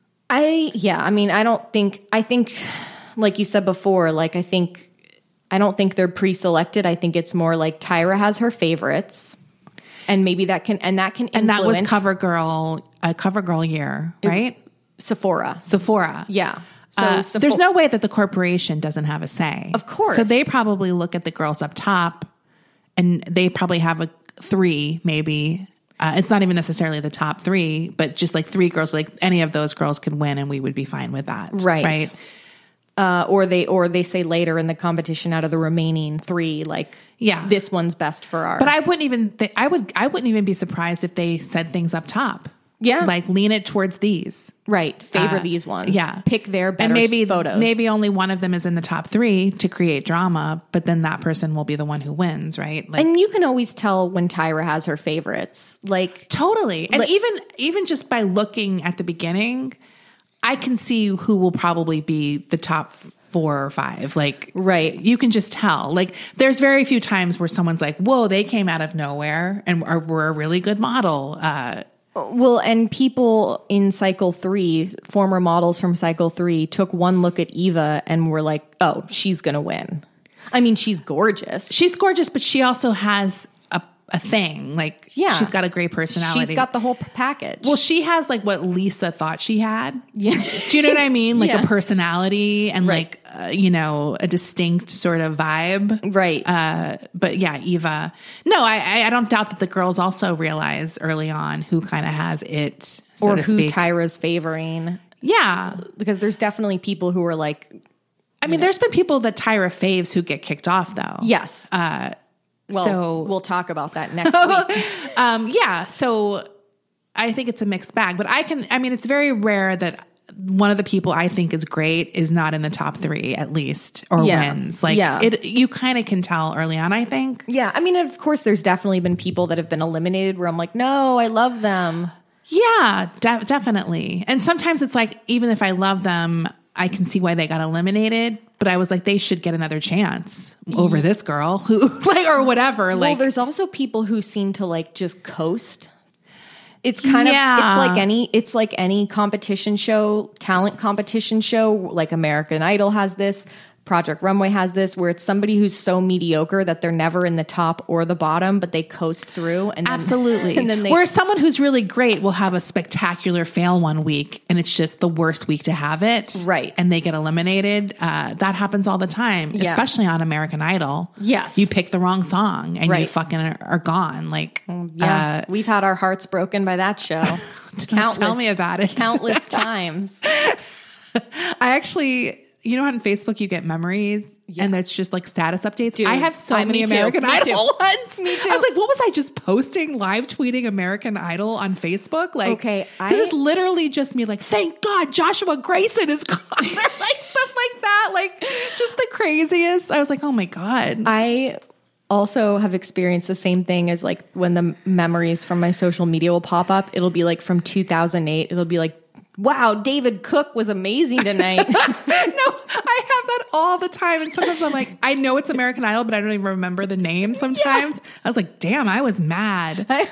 I, yeah, I mean, I don't think, I think, like you said before, like, I think, I don't think they're pre-selected. I think it's more like Tyra has her favorites, and maybe that can, and that can And that was influence CoverGirl, a CoverGirl year, right? Sephora. Sephora. Yeah. So Uh, Sepho- there's no way that the corporation doesn't have a say. Of course. So they probably look at the girls up top, and they probably have a three, maybe. Uh, it's not even necessarily the top three, but just like three girls, like any of those girls could win, and we would be fine with that. Right. Right. Uh, or they or they say later in the competition, out of the remaining three, like, Yeah. this one's best for our. But I wouldn't even. Th- I would. I wouldn't even be surprised if they said things up top. Yeah. Like lean it towards these. right, favor Uh, these ones. Yeah. Pick their better and maybe photos. maybe only one of them is in the top three to create drama, but then that person will be the one who wins, right? Like And you can always tell when Tyra has her favorites. Like, totally. And Like- even even just by looking at the beginning, I can see who will probably be the top four or five. Like Right. you can just tell. Like there's very few times where someone's like, "Whoa, they came out of nowhere and are, were a really good model." Uh, well, and people in Cycle three, former models from Cycle three, took one look at Eva and were like, oh, she's going to win. I mean, she's gorgeous. she's gorgeous, but she also has a, a thing. Like Yeah. she's got a great personality. She's got the whole p- package. Well, she has like what Lisa thought she had. yeah. Do you know what I mean? Like Yeah. a personality and Right. like, uh, you know, a distinct sort of vibe. Right. Uh, but yeah, Eva. No, I, I don't doubt that the girls also realize early on who kind of has it, so or to who speak. Tyra's favoring. Yeah. Because there's definitely people who are like, I mean, there's been people that Tyra faves who get kicked off though. yes. Uh, well, so we'll talk about that next week. um, yeah, so I think it's a mixed bag, but I can, I mean, it's very rare that one of the people I think is great is not in the top three at least or Yeah. wins. Like Yeah. it, you kind of can tell early on, I think. Yeah. I mean, of course, there's definitely been people that have been eliminated where I'm like, no, I love them. Yeah, de- definitely. And sometimes it's like, even if I love them, I can see why they got eliminated, But I was like, they should get another chance over this girl who like, or whatever. Well, Like, there's also people who seem to like just coast. It's kind Yeah. of, it's like any, it's like any competition show, talent competition show, like American Idol has this, Project Runway has this, where it's somebody who's so mediocre that they're never in the top or the bottom, but they coast through. And then, absolutely. and then they, Whereas someone who's really great will have a spectacular fail one week and it's just the worst week to have it. Right. And they get eliminated. Uh, that happens all the time, Yeah. especially on American Idol. Yes. You pick the wrong song and you Right. fucking are, are gone. Like, yeah, uh, we've had our hearts broken by that show. tell me about it. Countless times. I actually, you know how on Facebook you get memories and there's just like status updates? Dude, I have so I- many me too. American Me Idol too. ones. Me too. I was like, what was I just posting, live tweeting American Idol on Facebook? Like, Okay, I- this is literally just me like, thank God Joshua Grayson is gone. Or like stuff like that. Like just the craziest. I was like, oh my God. I also have experienced the same thing as like when the memories from my social media will pop up. It'll be like from two thousand eight. It'll be like, wow, David Cook was amazing tonight. No, I have that all the time. And sometimes I'm like, I know it's American Idol, but I don't even remember the name sometimes. I was like, damn, I was mad. I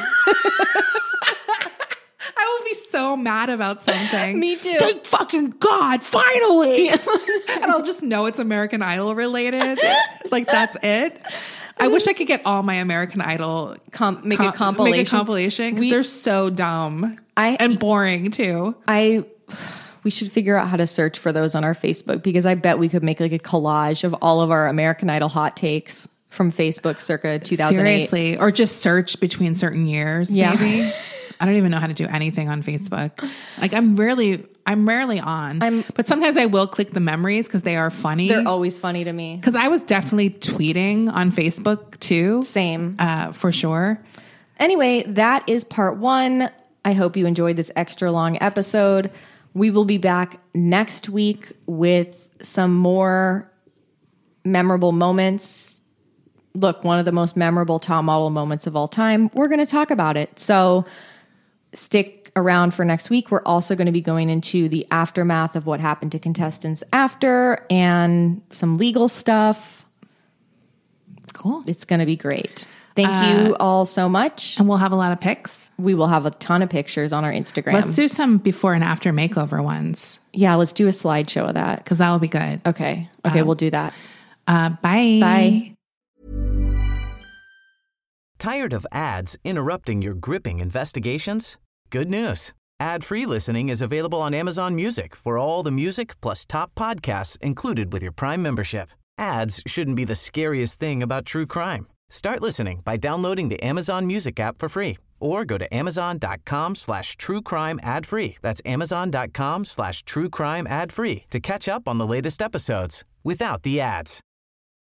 will be so mad about something. Me too. Thank fucking God, finally. And I'll just know it's American Idol related. Like, that's it. I wish I could get all my American Idol Com- make a com- compilation. Make a compilation because We- they're so dumb I- and boring too. I we should figure out how to search for those on our Facebook, because I bet we could make like a collage of all of our American Idol hot takes from Facebook circa two thousand eight. Seriously, or just search between certain years. Yeah. Maybe. I don't even know how to do anything on Facebook. Like I'm rarely, I'm rarely on. I'm- but sometimes I will click the memories because they are funny. They're always funny to me. Because I was definitely tweeting on Facebook too. Same. Uh, for sure. Anyway, that is part one. I hope you enjoyed this extra long episode. We will be back next week with some more memorable moments. Look, one of the most memorable top model moments of all time. We're going to talk about it. So stick around for next week. We're also going to be going into the aftermath of what happened to contestants after and some legal stuff. Cool. It's going to be great. Thank you all so much. And we'll have a lot of pics. We will have a ton of pictures on our Instagram. Let's do some before and after makeover ones yeah, let's do a slideshow of that. because that will be good. Okay. Okay, we'll do that. Uh, bye. Bye. Tired of ads interrupting your gripping investigations? Good news. Ad-free listening is available on Amazon Music for all the music plus top podcasts included with your Prime membership. Ads shouldn't be the scariest thing about true crime. Start listening by downloading the Amazon Music app for free or go to amazon.com slash true crime ad free. That's amazon.com slash true crime ad free to catch up on the latest episodes without the ads.